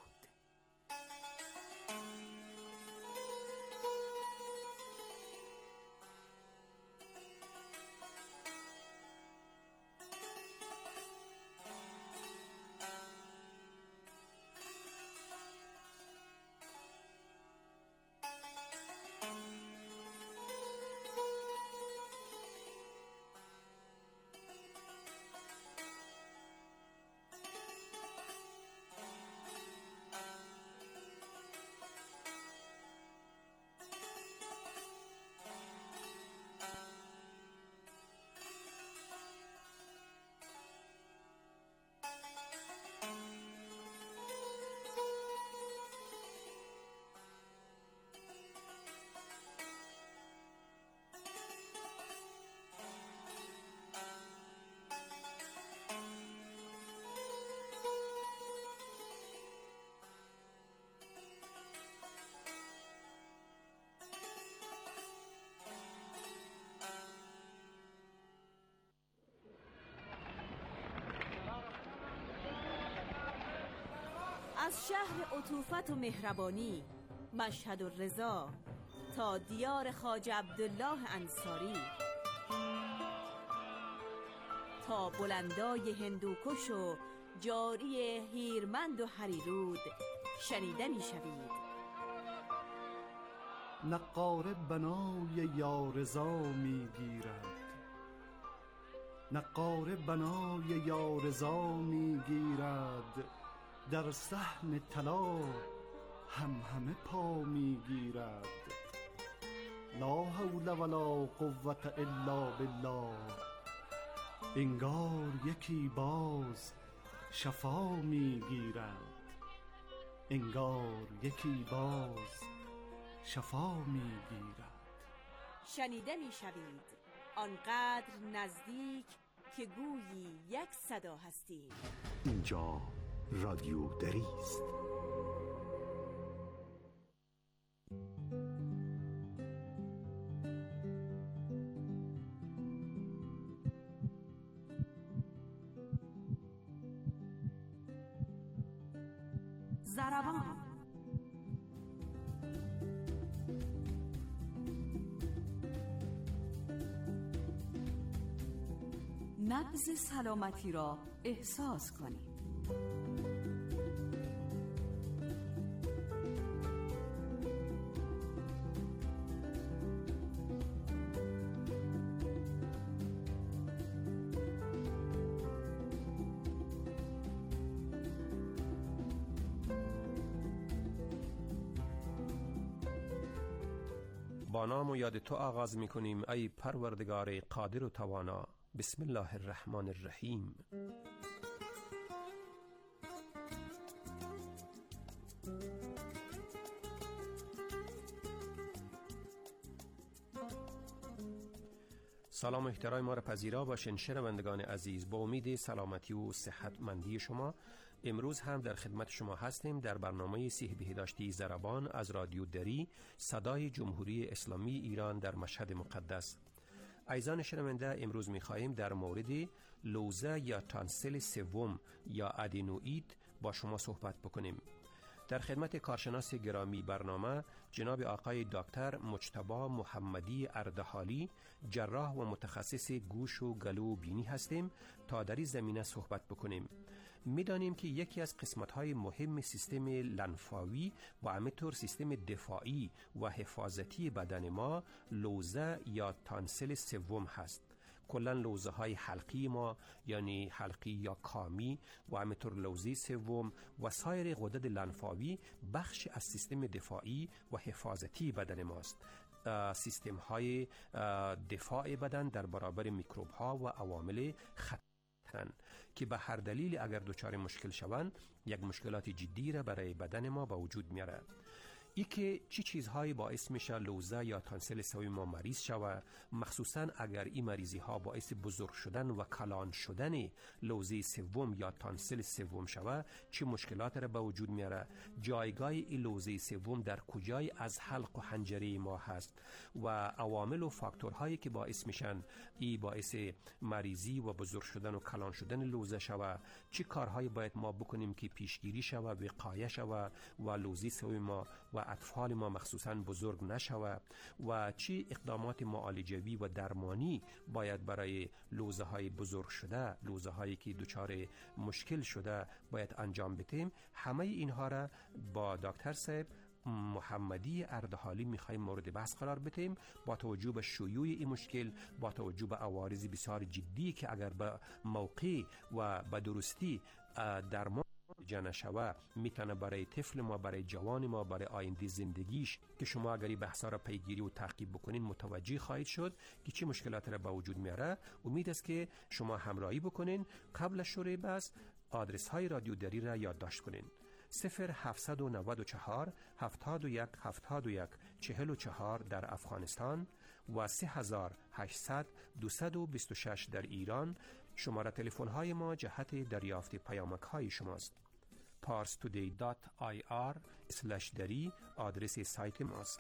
از شهر عطوفت و مهربانی، مشهد و رضا، تا دیار خواجه عبدالله انصاری، تا بلندای هندوکش و جاری هیرمند و هریرود شنیده می شوید. نقاره بنای یارضا می گیرد، نقاره بنای یارضا می گیرد، در صحن طلا همه پا می گیرد. لا حول ولا قوة الا بالله، انگار یکی باز شفا می گیرد، انگار یکی باز شفا می گیرد. شنیده می شوید آنقدر نزدیک که گویی یک صدا هستید. اینجا رادیو دری است. ضربان نبض سلامتی را احساس کنید. با نام و یاد تو آغاز می کنیم ای پروردگار قادر و توانا. بسم الله الرحمن الرحیم. سلام و احترام ما را پذیرا باشین شنوندگان عزیز. با امید سلامتی و صحتمندی شما امروز هم در خدمت شما هستیم در برنامه سیح بهداشتی ضربان از رادیو دری، صدای جمهوری اسلامی ایران در مشهد مقدس. عزیزان شنونده، امروز می‌خواهیم در مورد لوزه یا تانسل سوم یا ادینوئید با شما صحبت بکنیم. در خدمت کارشناس گرامی برنامه جناب آقای دکتر مجتبی محمدی اردحالی، جراح و متخصص گوش و گلو و بینی هستیم تا در این زمینه صحبت بکنیم. میدانیم که یکی از قسمت‌های مهم سیستم لنفاوی و همینطور سیستم دفاعی و حفاظتی بدن ما لوزه یا تانسل سوم هست. کلن لوزه های حلقی ما یعنی حلقی یا کامی و همینطور لوزه سوم و سایر غدد لنفاوی بخش از سیستم دفاعی و حفاظتی بدن ماست. سیستم های دفاع بدن در برابر میکروب ها و عوامل خطر که به هر دلیل اگر دچار مشکل شوند یک مشکلات جدی را برای بدن ما به وجود میاره. ای که چی چیزهایی باعث میشه لوزه یا تانسل سوم ما مریض شوه، مخصوصا اگر این مریضی ها باعث بزرگ شدن و کلان شدن لوزه سوم یا تانسل سوم شوه، چه مشکلات را به وجود میاره، جایگاه این لوزه سوم در کجای از حلق و حنجره ما هست و عوامل و فاکتورهایی که باعث میشن ای باعث مریضی و بزرگ شدن و کلان شدن لوزه شوه، چه کارهایی باید ما بکنیم که پیشگیری شوه، وقایه شوه و لوزه سوم ما و اطفال ما مخصوصاً بزرگ نشوه و چی اقدامات معالجوی و درمانی باید برای لوزه های بزرگ شده، لوزه هایی که دچار مشکل شده باید انجام بدیم. همه اینها را با دکتر صاحب محمدی اردحالی میخوایم مورد بحث قرار بدیم با توجه به شیوع این مشکل، با توجه به عوارض بسیار جدی که اگر به موقع و به درستی درمان نشوه میتونه برای طفل ما، برای جوان ما، برای آینده زندگیش که شما اگر این بحثا را پیگیری و تعقیب بکنین متوجه خواهید شد که چه مشکلات را به وجود میاره. امید است که شما همراهی بکنین. قبل از شروع بحث آدرس های رادیو دری را یادداشت کنین: 0794 71 71 44 در افغانستان و 3800 226 در ایران. شماره تلفن های ما جهت دریافت پیامک های شماست. parstoday.ir/dari آدرس سایت ماست.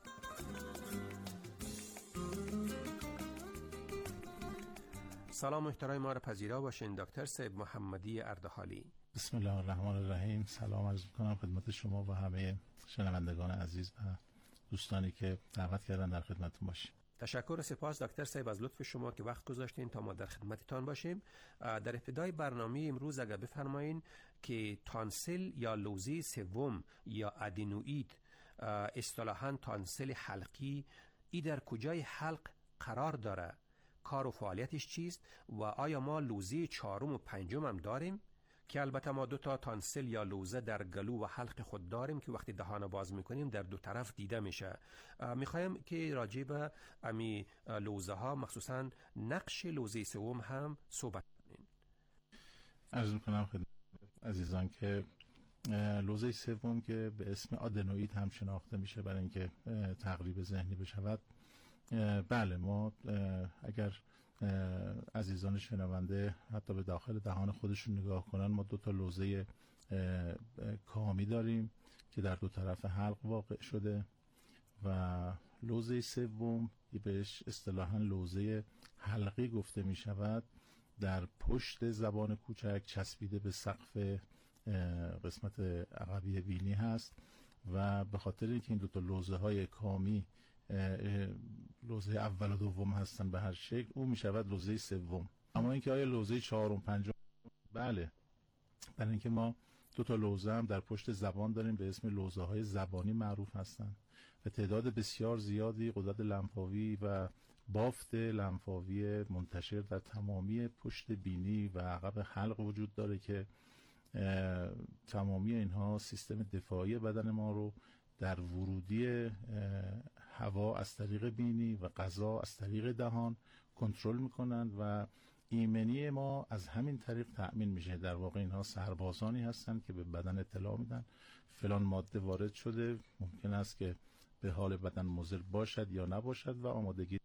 سلام و احترام ما را پذیرا باشین دکتر صاحب محمدی اردحالی. بسم الله الرحمن الرحیم. سلام عرض می‌کنم خدمت شما و همه شنوندگان عزیز و دوستانی که دعوت کردن در خدمتتون باشیم. تشکر و سپاس دکتر صاحب از لطف شما که وقت گذاشتین تا ما در خدمتتان باشیم. در ابتدای برنامه امروز اگر بفرمایین که تانسیل یا لوزه سوم یا ادینوئید، اصطلاحاً تانسیل حلقی، ای در کجای حلق قرار داره، کار و فعالیتش چیست و آیا ما لوزه چهارم و پنجم هم داریم؟ که البته ما 2 تا تانسیل یا لوزه در گلو و حلق خود داریم که وقتی دهان باز میکنیم در 2 طرف دیده میشه. میخوایم که راجع به امی لوزه ها مخصوصا نقش لوزه سوم هم صحبت کنیم. عرض میکنم خدمت عزیزان که لوزه سوم که به اسم آدنوئید هم شناخته میشه برای اینکه تقریب ذهنی بشود، بله ما اگر عزیزان شنونده حتی به داخل دهان خودشون نگاه کنن، ما 2 تا لوزه کامی داریم که در 2 طرف حلق واقع شده و لوزه سوم بهش اصطلاحاً لوزه حلقی گفته می شود، در پشت زبان کوچک چسبیده به سقف قسمت عقبی بینی هست و به خاطر اینکه این 2 تا لوزه های کامی لوزه اول و دوم هستن به هر شکل، او می شود لوزه سوم. اما اینکه آیا لوزه چهارم پنجم؟ بله، برای اینکه ما 2 تا لوزه هم در پشت زبان داریم به اسم لوزه های زبانی معروف هستن و تعداد بسیار زیادی غدد لنفاوی و بافت لنفاوی منتشر در تمامی پشت بینی و عقب حلق وجود داره که تمامی اینها سیستم دفاعی بدن ما رو در ورودی هوا از طریق بینی و غذا از طریق دهان کنترل میکنند و ایمنی ما از همین طریق تأمین میشه. در واقع اینها سربازانی هستند که به بدن اطلاع میدن فلان ماده وارد شده، ممکن است که به حال بدن مضر باشد یا نباشد و آمادگی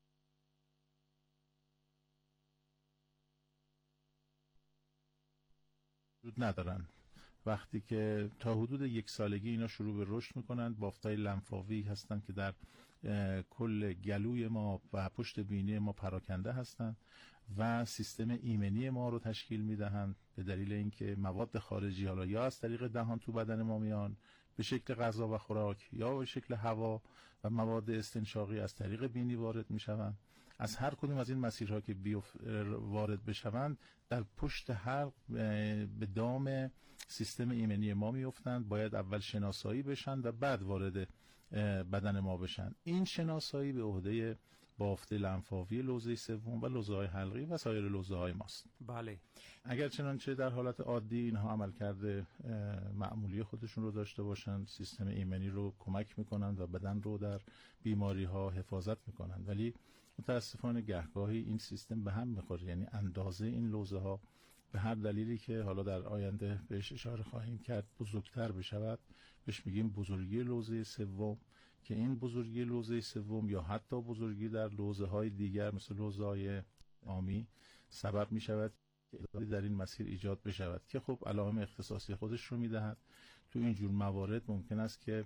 وجود ندارند. وقتی که تا حدود 1 سالگی اینا شروع به رشد میکنند، بافتای لنفاوی هستند که در کل گلوی ما و پشت بینی ما پراکنده هستند و سیستم ایمنی ما رو تشکیل میدهند به دلیل اینکه مواد خارجی حالا یا از طریق دهان تو بدن ما میان به شکل غذا و خوراک یا به شکل هوا و مواد استنشاقی از طریق بینی وارد میشوند. از هر کدوم از این مسیرها که وارد بشوند در پشت حلق به دام سیستم ایمنی ما میافتند. باید اول شناسایی بشن و بعد وارد بدن ما بشن. این شناسایی به عهده بافت لنفاوی لوزه سوم و لوزه های حلقی و سایر لوزه های ماست. بله. اگر چنانچه در حالت عادی اینها عمل کرده معمولی خودشون رو داشته باشن، سیستم ایمنی رو کمک میکنند و بدن رو در بیماری ها حفاظت میکنند، ولی متاسفانه گهگاهی این سیستم به هم میخوره، یعنی اندازه این لوزه ها به هر دلیلی که حالا در آینده بهش اشاره خواهیم کرد بزرگتر بشود، بهش میگیم بزرگی لوزه سوم، که این بزرگی لوزه سوم یا حتی بزرگی در لوزه های دیگر مثل لوزه های عامی سبب میشود که در این مسیر ایجاد بشود که خب علائم اختصاصی خودش رو میدهد. تو این جور موارد ممکن است که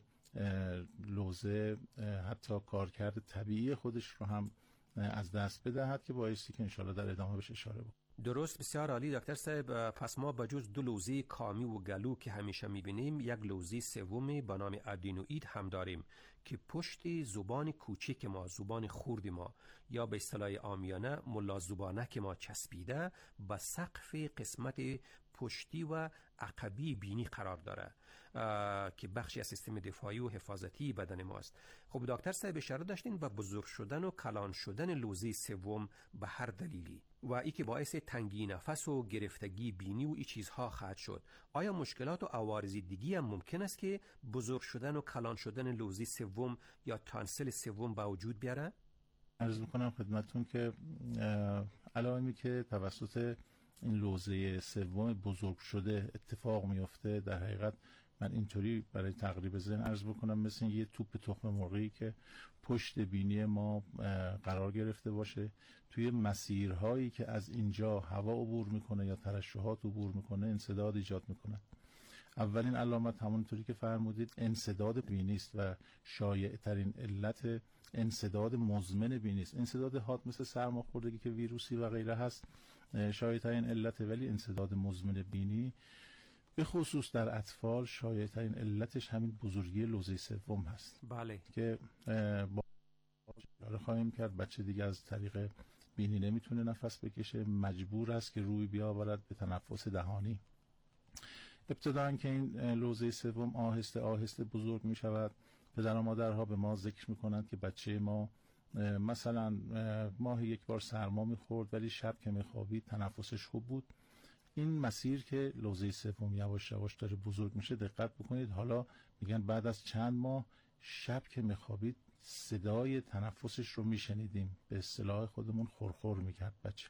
لوزه حتی کارکرد طبیعی خودش رو هم از دست بدهد که بایستی که انشالله در ادامه بهش اشاره بکنم. درست، بسیار عالی دکتر صاحب. پس ما بجز 2 لوزه کامی و گلو که همیشه میبینیم، 1 لوزه سومی به نام ادینوئید هم داریم که پشت زبان کوچک ما، زبان خرد ما یا به اصطلاح عامیانه ملا زبانک ما چسبیده به سقف قسمت پشتی و عقبی بینی قرار داره که بخشی از سیستم دفاعی و حفاظتی بدن ماست. خب دکتر صاحب اشاره داشتین به بزرگ شدن و کلان شدن لوزه سوم به هر دلیلی و ای که باعث تنگی نفس و گرفتگی بینی و این چیزها خواهد شد. آیا مشکلات و عوارض دیگی هم ممکن است که بزرگ شدن و کلان شدن لوزه سوم یا تانسیل سوم به وجود بیاره؟ عرض میکنم خدمتتون که علائمی که توسط این لوزه سوم بزرگ شده اتفاق میفته، در حقیقت من اینطوری برای تقریب ذهن عرض بکنم مثل یه توپ تخم مرغی که پشت بینی ما قرار گرفته باشه، توی مسیرهایی که از اینجا هوا عبور میکنه یا ترشحات عبور میکنه انسداد ایجاد میکنه. اولین علامت همونطوری که فرمودید انسداد بینی است و شایع ترین علت انسداد مزمن بینی است. انسداد حاد مثل سرماخوردگی که ویروسی و غیره هست شایع ترین علت، ولی انسداد مزمن بینی به خصوص در اطفال شایع ترین علتش همین بزرگی لوزه سوم هست. بله. که با اشاره خواهیم کرد بچه دیگه از طریق بینی نمیتونه نفس بکشه، مجبور است که روی بیاورد به تنفس دهانی. ابتداً که این لوزه سوم آهسته آهسته بزرگ می شود، پدر و مادرها به ما ذکر می کنند که بچه ما مثلا ماهی یک بار سرما می خورد ولی شب که می خوابید تنفسش خوب بود. این مسیر که لوزه سوم یواش یواش داره بزرگ میشه، دقت بکنید حالا میگن بعد از چند ماه شب که می خوابید صدای تنفسش رو میشنیدیم، به اصطلاح خودمون خورخور میکرد بچه.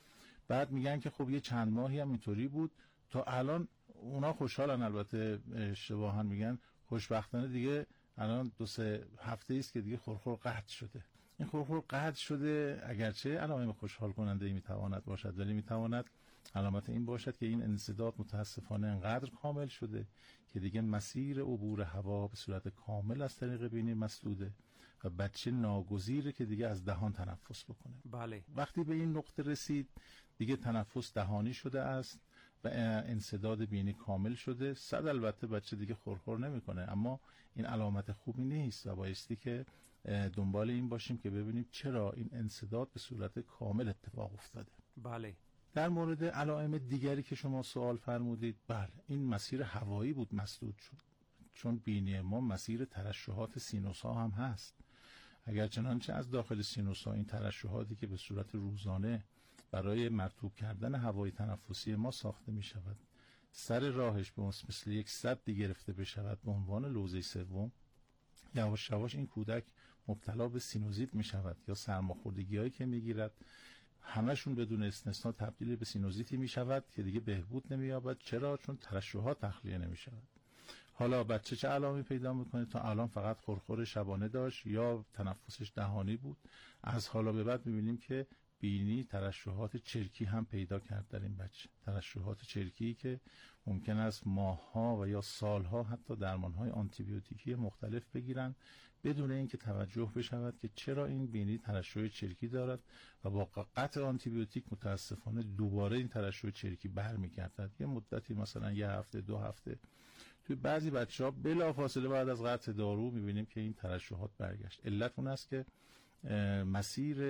بعد میگن که خب یه چند ماهی هم اینطوری بود تا الان. اونا خوشحالن، البته اشتباهاً میگن خوشبختانه دیگه الان 2-3 هفته است که دیگه خورخور قطع شده. این خورخور قطع شده اگرچه علامه خوشحال کننده ای میتواند باشد، ولی میتواند علامت این باشد که این انسداد متاسفانه انقدر کامل شده که دیگه مسیر عبور هوا به صورت کامل از طریق بینی مسدوده و بچه ناگزیره که دیگه از دهان تنفس بکنه. بله. وقتی به این نقطه رسید دیگه تنفس دهانی شده است و انسداد بینی کامل شده. البته بچه دیگه خورخور نمیکنه، اما این علامت خوبی نیست و بایستی که دنبال این باشیم که ببینیم چرا این انسداد به صورت کامل اتفاق افتاده. بله. در مورد علائم دیگری که شما سوال فرمودید، بله این مسیر هوایی بود مسدود شد، چون بینی ما مسیر ترشحات سینوس ها هم هست. اگر چنانچه از داخل سینوس ها این ترشحاتی که به صورت روزانه برای مرطوب کردن هوای تنفسی ما ساخته می شود سر راهش به مثل یک سد گرفته بشود به عنوان لوزه سوم، یواش یواش این کودک مبتلا به سینوزیت می شود یا سرماخوردگی هایی که می گیرد همشون بدون استثنا تبدیل به سینوزیتی می شود که دیگه بهبود نمی یابد. چرا؟ چون ترشحات تخلیه نمی شود. حالا بچه چه علائمی پیدا میکنه؟ تا الان فقط خورخور شبانه داشت یا تنفسش دهانی بود. از حالا به بعد میبینیم که بینی ترشحات چرکی هم پیدا کرد در این بچه. ترشحات چرکی که ممکن است ماه‌ها و یا سال‌ها حتی درمان‌های آنتیبیوتیکی مختلف بگیرن بدون اینکه توجه بشود که چرا این بینی ترشح چرکی دارد و با قطع آنتیبیوتیک متاسفانه دوباره این ترشح چرکی برمیگردد. یه مدتی مثلا 1 هفته 2 هفته توی بعضی بچه‌ها بلافاصله بعد از قطع دارو می‌بینیم که این ترشحات برگشت. علت اون است که مسیر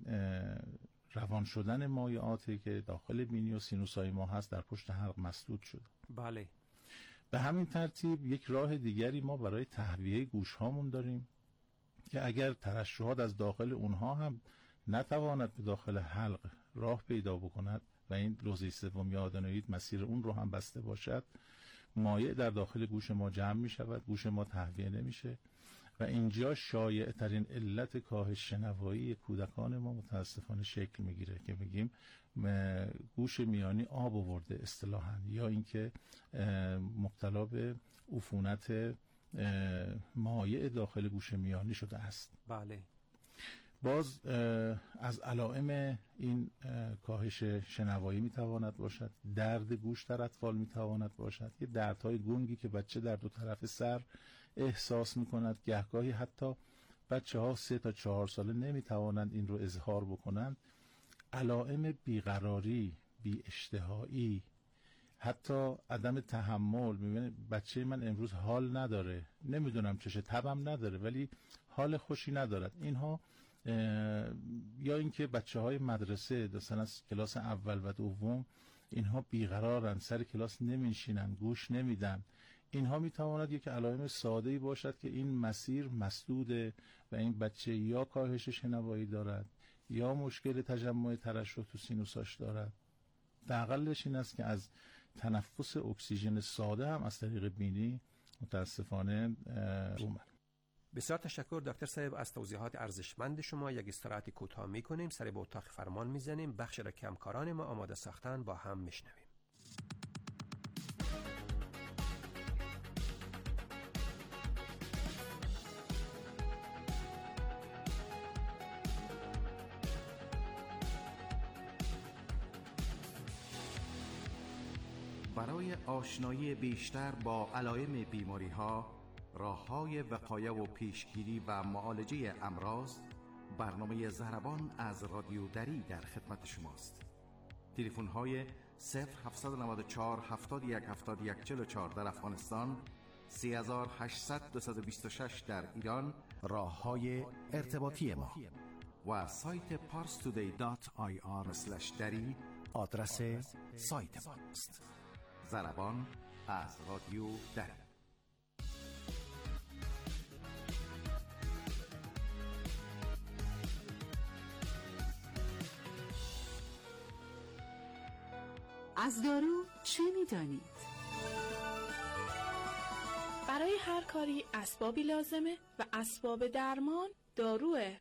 روان شدن مایعاتی که داخل بینی و سینوسای ما هست در پشت حلق مسدود شده. بله. به همین ترتیب یک راه دیگری ما برای تهویه گوش هامون داریم که اگر ترشحات از داخل اونها هم نتواند به داخل حلق راه پیدا بکند و این لوزه سوم یا آدنوئید مسیر اون رو هم بسته باشد، مایع در داخل گوش ما جمع می شود، گوش ما تهویه نمیشه و اینجا شایع ترین علت کاهش شنوایی کودکان ما متاسفانه شکل میگیره که بگیم گوش میانی آب آورده اصطلاحاً، یا اینکه مبتلا به عفونت مایع داخل گوش میانی شده است. بله. باز از علائم این کاهش شنوایی میتواند باشد درد گوش در اطفال میتواند باشد، یه دردهای گنگی که بچه در 2 طرف سر احساس میکند. گهگاهی حتی بچه ها 3 تا 4 ساله نمیتوانند این رو اظهار بکنند. علائم بیقراری، بی اشتهایی، حتی عدم تحمل. میبینه بچه من امروز حال نداره، نمیدونم چشه، تبم نداره ولی حال خوشی ندارد. اینها یا اینکه بچه های مدرسه مثلا از کلاس اول و دوم اینها بیقرارن، سر کلاس نمیشینن، گوش نمیدن. اینها میتواند یک علائم ساده‌ای باشد که این مسیر مسدوده و این بچه یا کاهش شنوایی دارد یا مشکل تجمع ترشح تو سینوساش دارد. اقلش این است که از تنفس اکسیژن ساده هم از طریق بینی متاسفانه اومد. بسیار تشکر دکتر صاحب از توضیحات ارزشمند شما. یک استراحت کوتاه میکنیم، سر به اتاق فرمان میزنیم، بخش را که همکاران ما آماده ساختن با هم میشنویم. برای آشنایی بیشتر با علائم بیماری‌ها، راه‌های وقایع و پیشگیری و معالجه امراض، برنامه ضربان از رادیو دری در خدمت شماست. تلفن‌های 0794 71 71 44 در افغانستان، 3800 226 در ایران راه‌های ارتباطی ما و سایت parstoday.ir/dari آدرس سایت ماست. ضربان از رادیو دری. از دارو چه می‌دانید؟ برای هر کاری اسبابی لازمه و اسباب درمان داروه.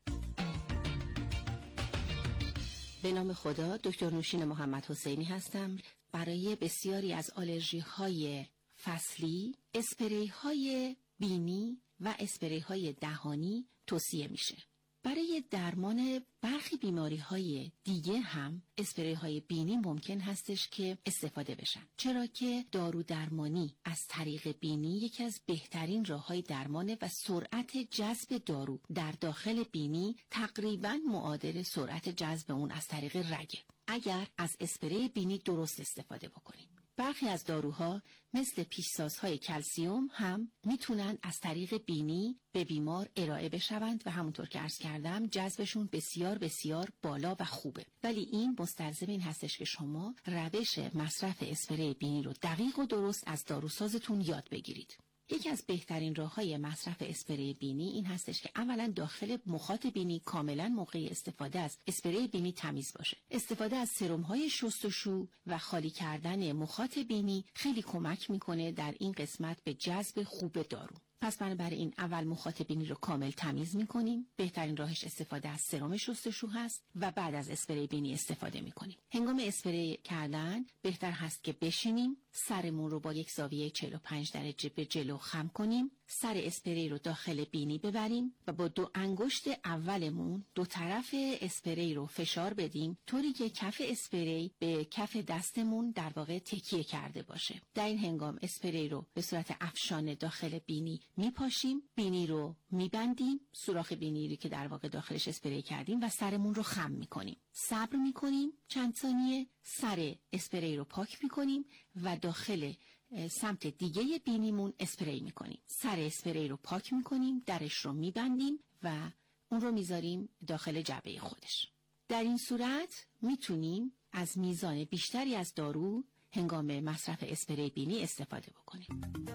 به نام خدا، دکتر نوشین محمد حسینی هستم. برای بسیاری از آلرژی‌های فصلی، اسپری‌های بینی و اسپری‌های دهانی توصیه میشه. برای درمان برخی بیماری‌های دیگه هم اسپری‌های بینی ممکن هستش که استفاده بشن، چرا که دارو درمانی از طریق بینی یکی از بهترین راه‌های درمانه و سرعت جذب دارو در داخل بینی تقریباً معادل سرعت جذب اون از طریق رگه، اگر از اسپری بینی درست استفاده بکنیم. برخی از داروها مثل پیشسازهای کلسیوم هم میتونن از طریق بینی به بیمار ارائه بشوند و همونطور که عرض کردم جذبشون بسیار بسیار بالا و خوبه، ولی این مستلزم این هستش که شما روش مصرف اسپری بینی رو دقیق و درست از داروسازتون یاد بگیرید. یکی از بهترین راه‌های مصرف اسپری بینی این هستش که اولا داخل مخاط بینی کاملا موقع استفاده از اسپری بینی تمیز باشه. استفاده از سرم‌های شستشو و خالی کردن مخاط بینی خیلی کمک میکنه در این قسمت به جذب خوب دارو. پس بنابراین اول مخاط بینی رو کامل تمیز میکنیم. بهترین راهش استفاده از سرم شستشو هست و بعد از اسپری بینی استفاده میکنیم. هنگام اسپری کردن بهتر هست که بشینیم، سرمون رو با یک زاویه 45 درجه به جلو خم کنیم، سر اسپری رو داخل بینی ببریم و با دو انگشت اولمون دو طرف اسپری رو فشار بدیم طوری که کف اسپری به کف دستمون در واقع تکیه کرده باشه. در این هنگام اسپری رو به صورت افشانه داخل بینی میپاشیم، بینی رو میبندیم، سوراخ بینی رو که در واقع داخلش اسپری کردیم و سرمون رو خم میکنیم. صبر میکنیم چند ثانیه، سر اسپری رو پاک میکنیم و داخل سمت دیگه بینیمون اسپری میکنیم. سر اسپری رو پاک میکنیم، درش رو میبندیم و اون رو میذاریم داخل جعبه خودش. در این صورت میتونیم از میزان بیشتری از دارو هنگام مصرف اسپری بینی استفاده بکنیم.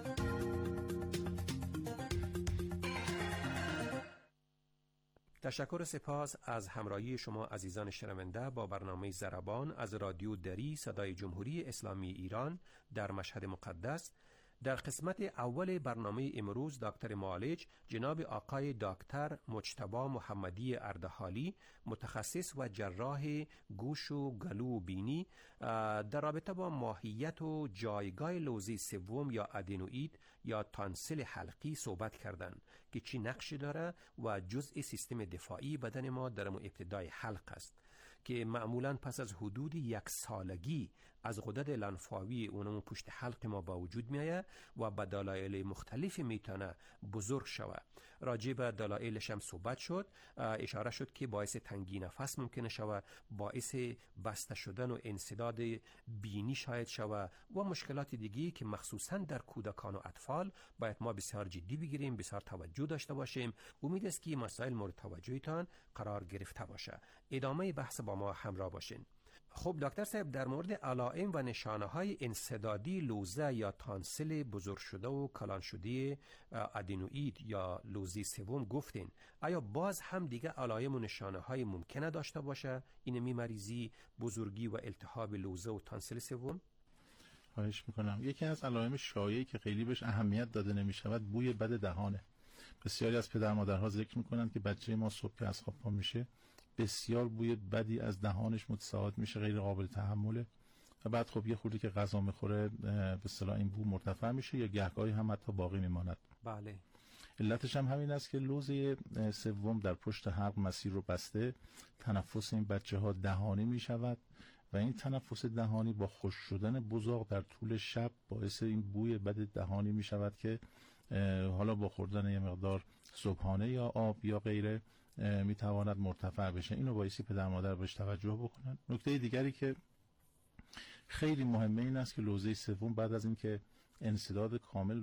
تشکر سپاس از همراهی شما عزیزان شنونده با برنامه ضربان از رادیو دری صدای جمهوری اسلامی ایران در مشهد مقدس. در قسمت اول برنامه امروز دکتر معالج جناب آقای دکتر مجتبی محمدی اردهالی متخصص و جراح گوش و گلو و بینی در رابطه با ماهیت و جایگاه لوزه سوم یا ادنوئید یا تانسیل حلقی صحبت کردند که چی نقشی داره و جزء سیستم دفاعی بدن ما در ابتدای حلق است که معمولاً پس از حدود 1 سالگی از غدد لنفاوی اونم پشت حلق ما با وجود میآید و به دلایل مختلف میتونه بزرگ شود. راجع به دلایلش هم صحبت شد، اشاره شد که باعث تنگی نفس ممکنه شود، باعث بسته شدن و انسداد بینی شاید شود و مشکلات دیگی که مخصوصاً در کودکان و اطفال باید ما بسیار جدی بگیریم، بسیار توجه داشته باشیم. امید است که مسائل مورد توجهتان قرار گرفته باشه. ادامه بحث با ما همراه باشین. خب دکتر صاحب، در مورد علائم و نشانه های انسدادی لوزه یا تانسیل بزرگ شده و کلان شده ادنوئید یا لوزه سوم گفتین، آیا باز هم دیگه علائم و نشانه های ممکنه داشته باشه این مریضی بزرگی و التهاب لوزه و تانسیل سوم؟ خواهش میکنم. یکی از علائم شایعی که خیلی بهش اهمیت داده نمیشود بوی بد دهانه. بسیاری از پدر مادرها ذکر میکنن که بچه ما صبح که از خواب پا میشه بسیار بوی بدی از دهانش متصاعد میشه، غیر قابل تحمله و بعد خب یه خورده که غذا میخوره به اصطلاح این بو مرتفع میشه یا گهگاهی هم حتی باقی میماند. بله. علتش هم همین است که لوزه سوم در پشت حلق مسیر رو بسته، تنفس این بچه ها دهانی میشود و این تنفس دهانی با خشک شدن بزاق در طول شب باعث این بوی بد دهانی میشود که حالا با خوردن یه مقدار صبحانه یا آب یا غیره میتواند مرتفع بشه. اینو بایستی پدر مادر بهش توجه بکنن. نکته دیگری که خیلی مهمه این است که لوزه سوم بعد از اینکه انسداد کامل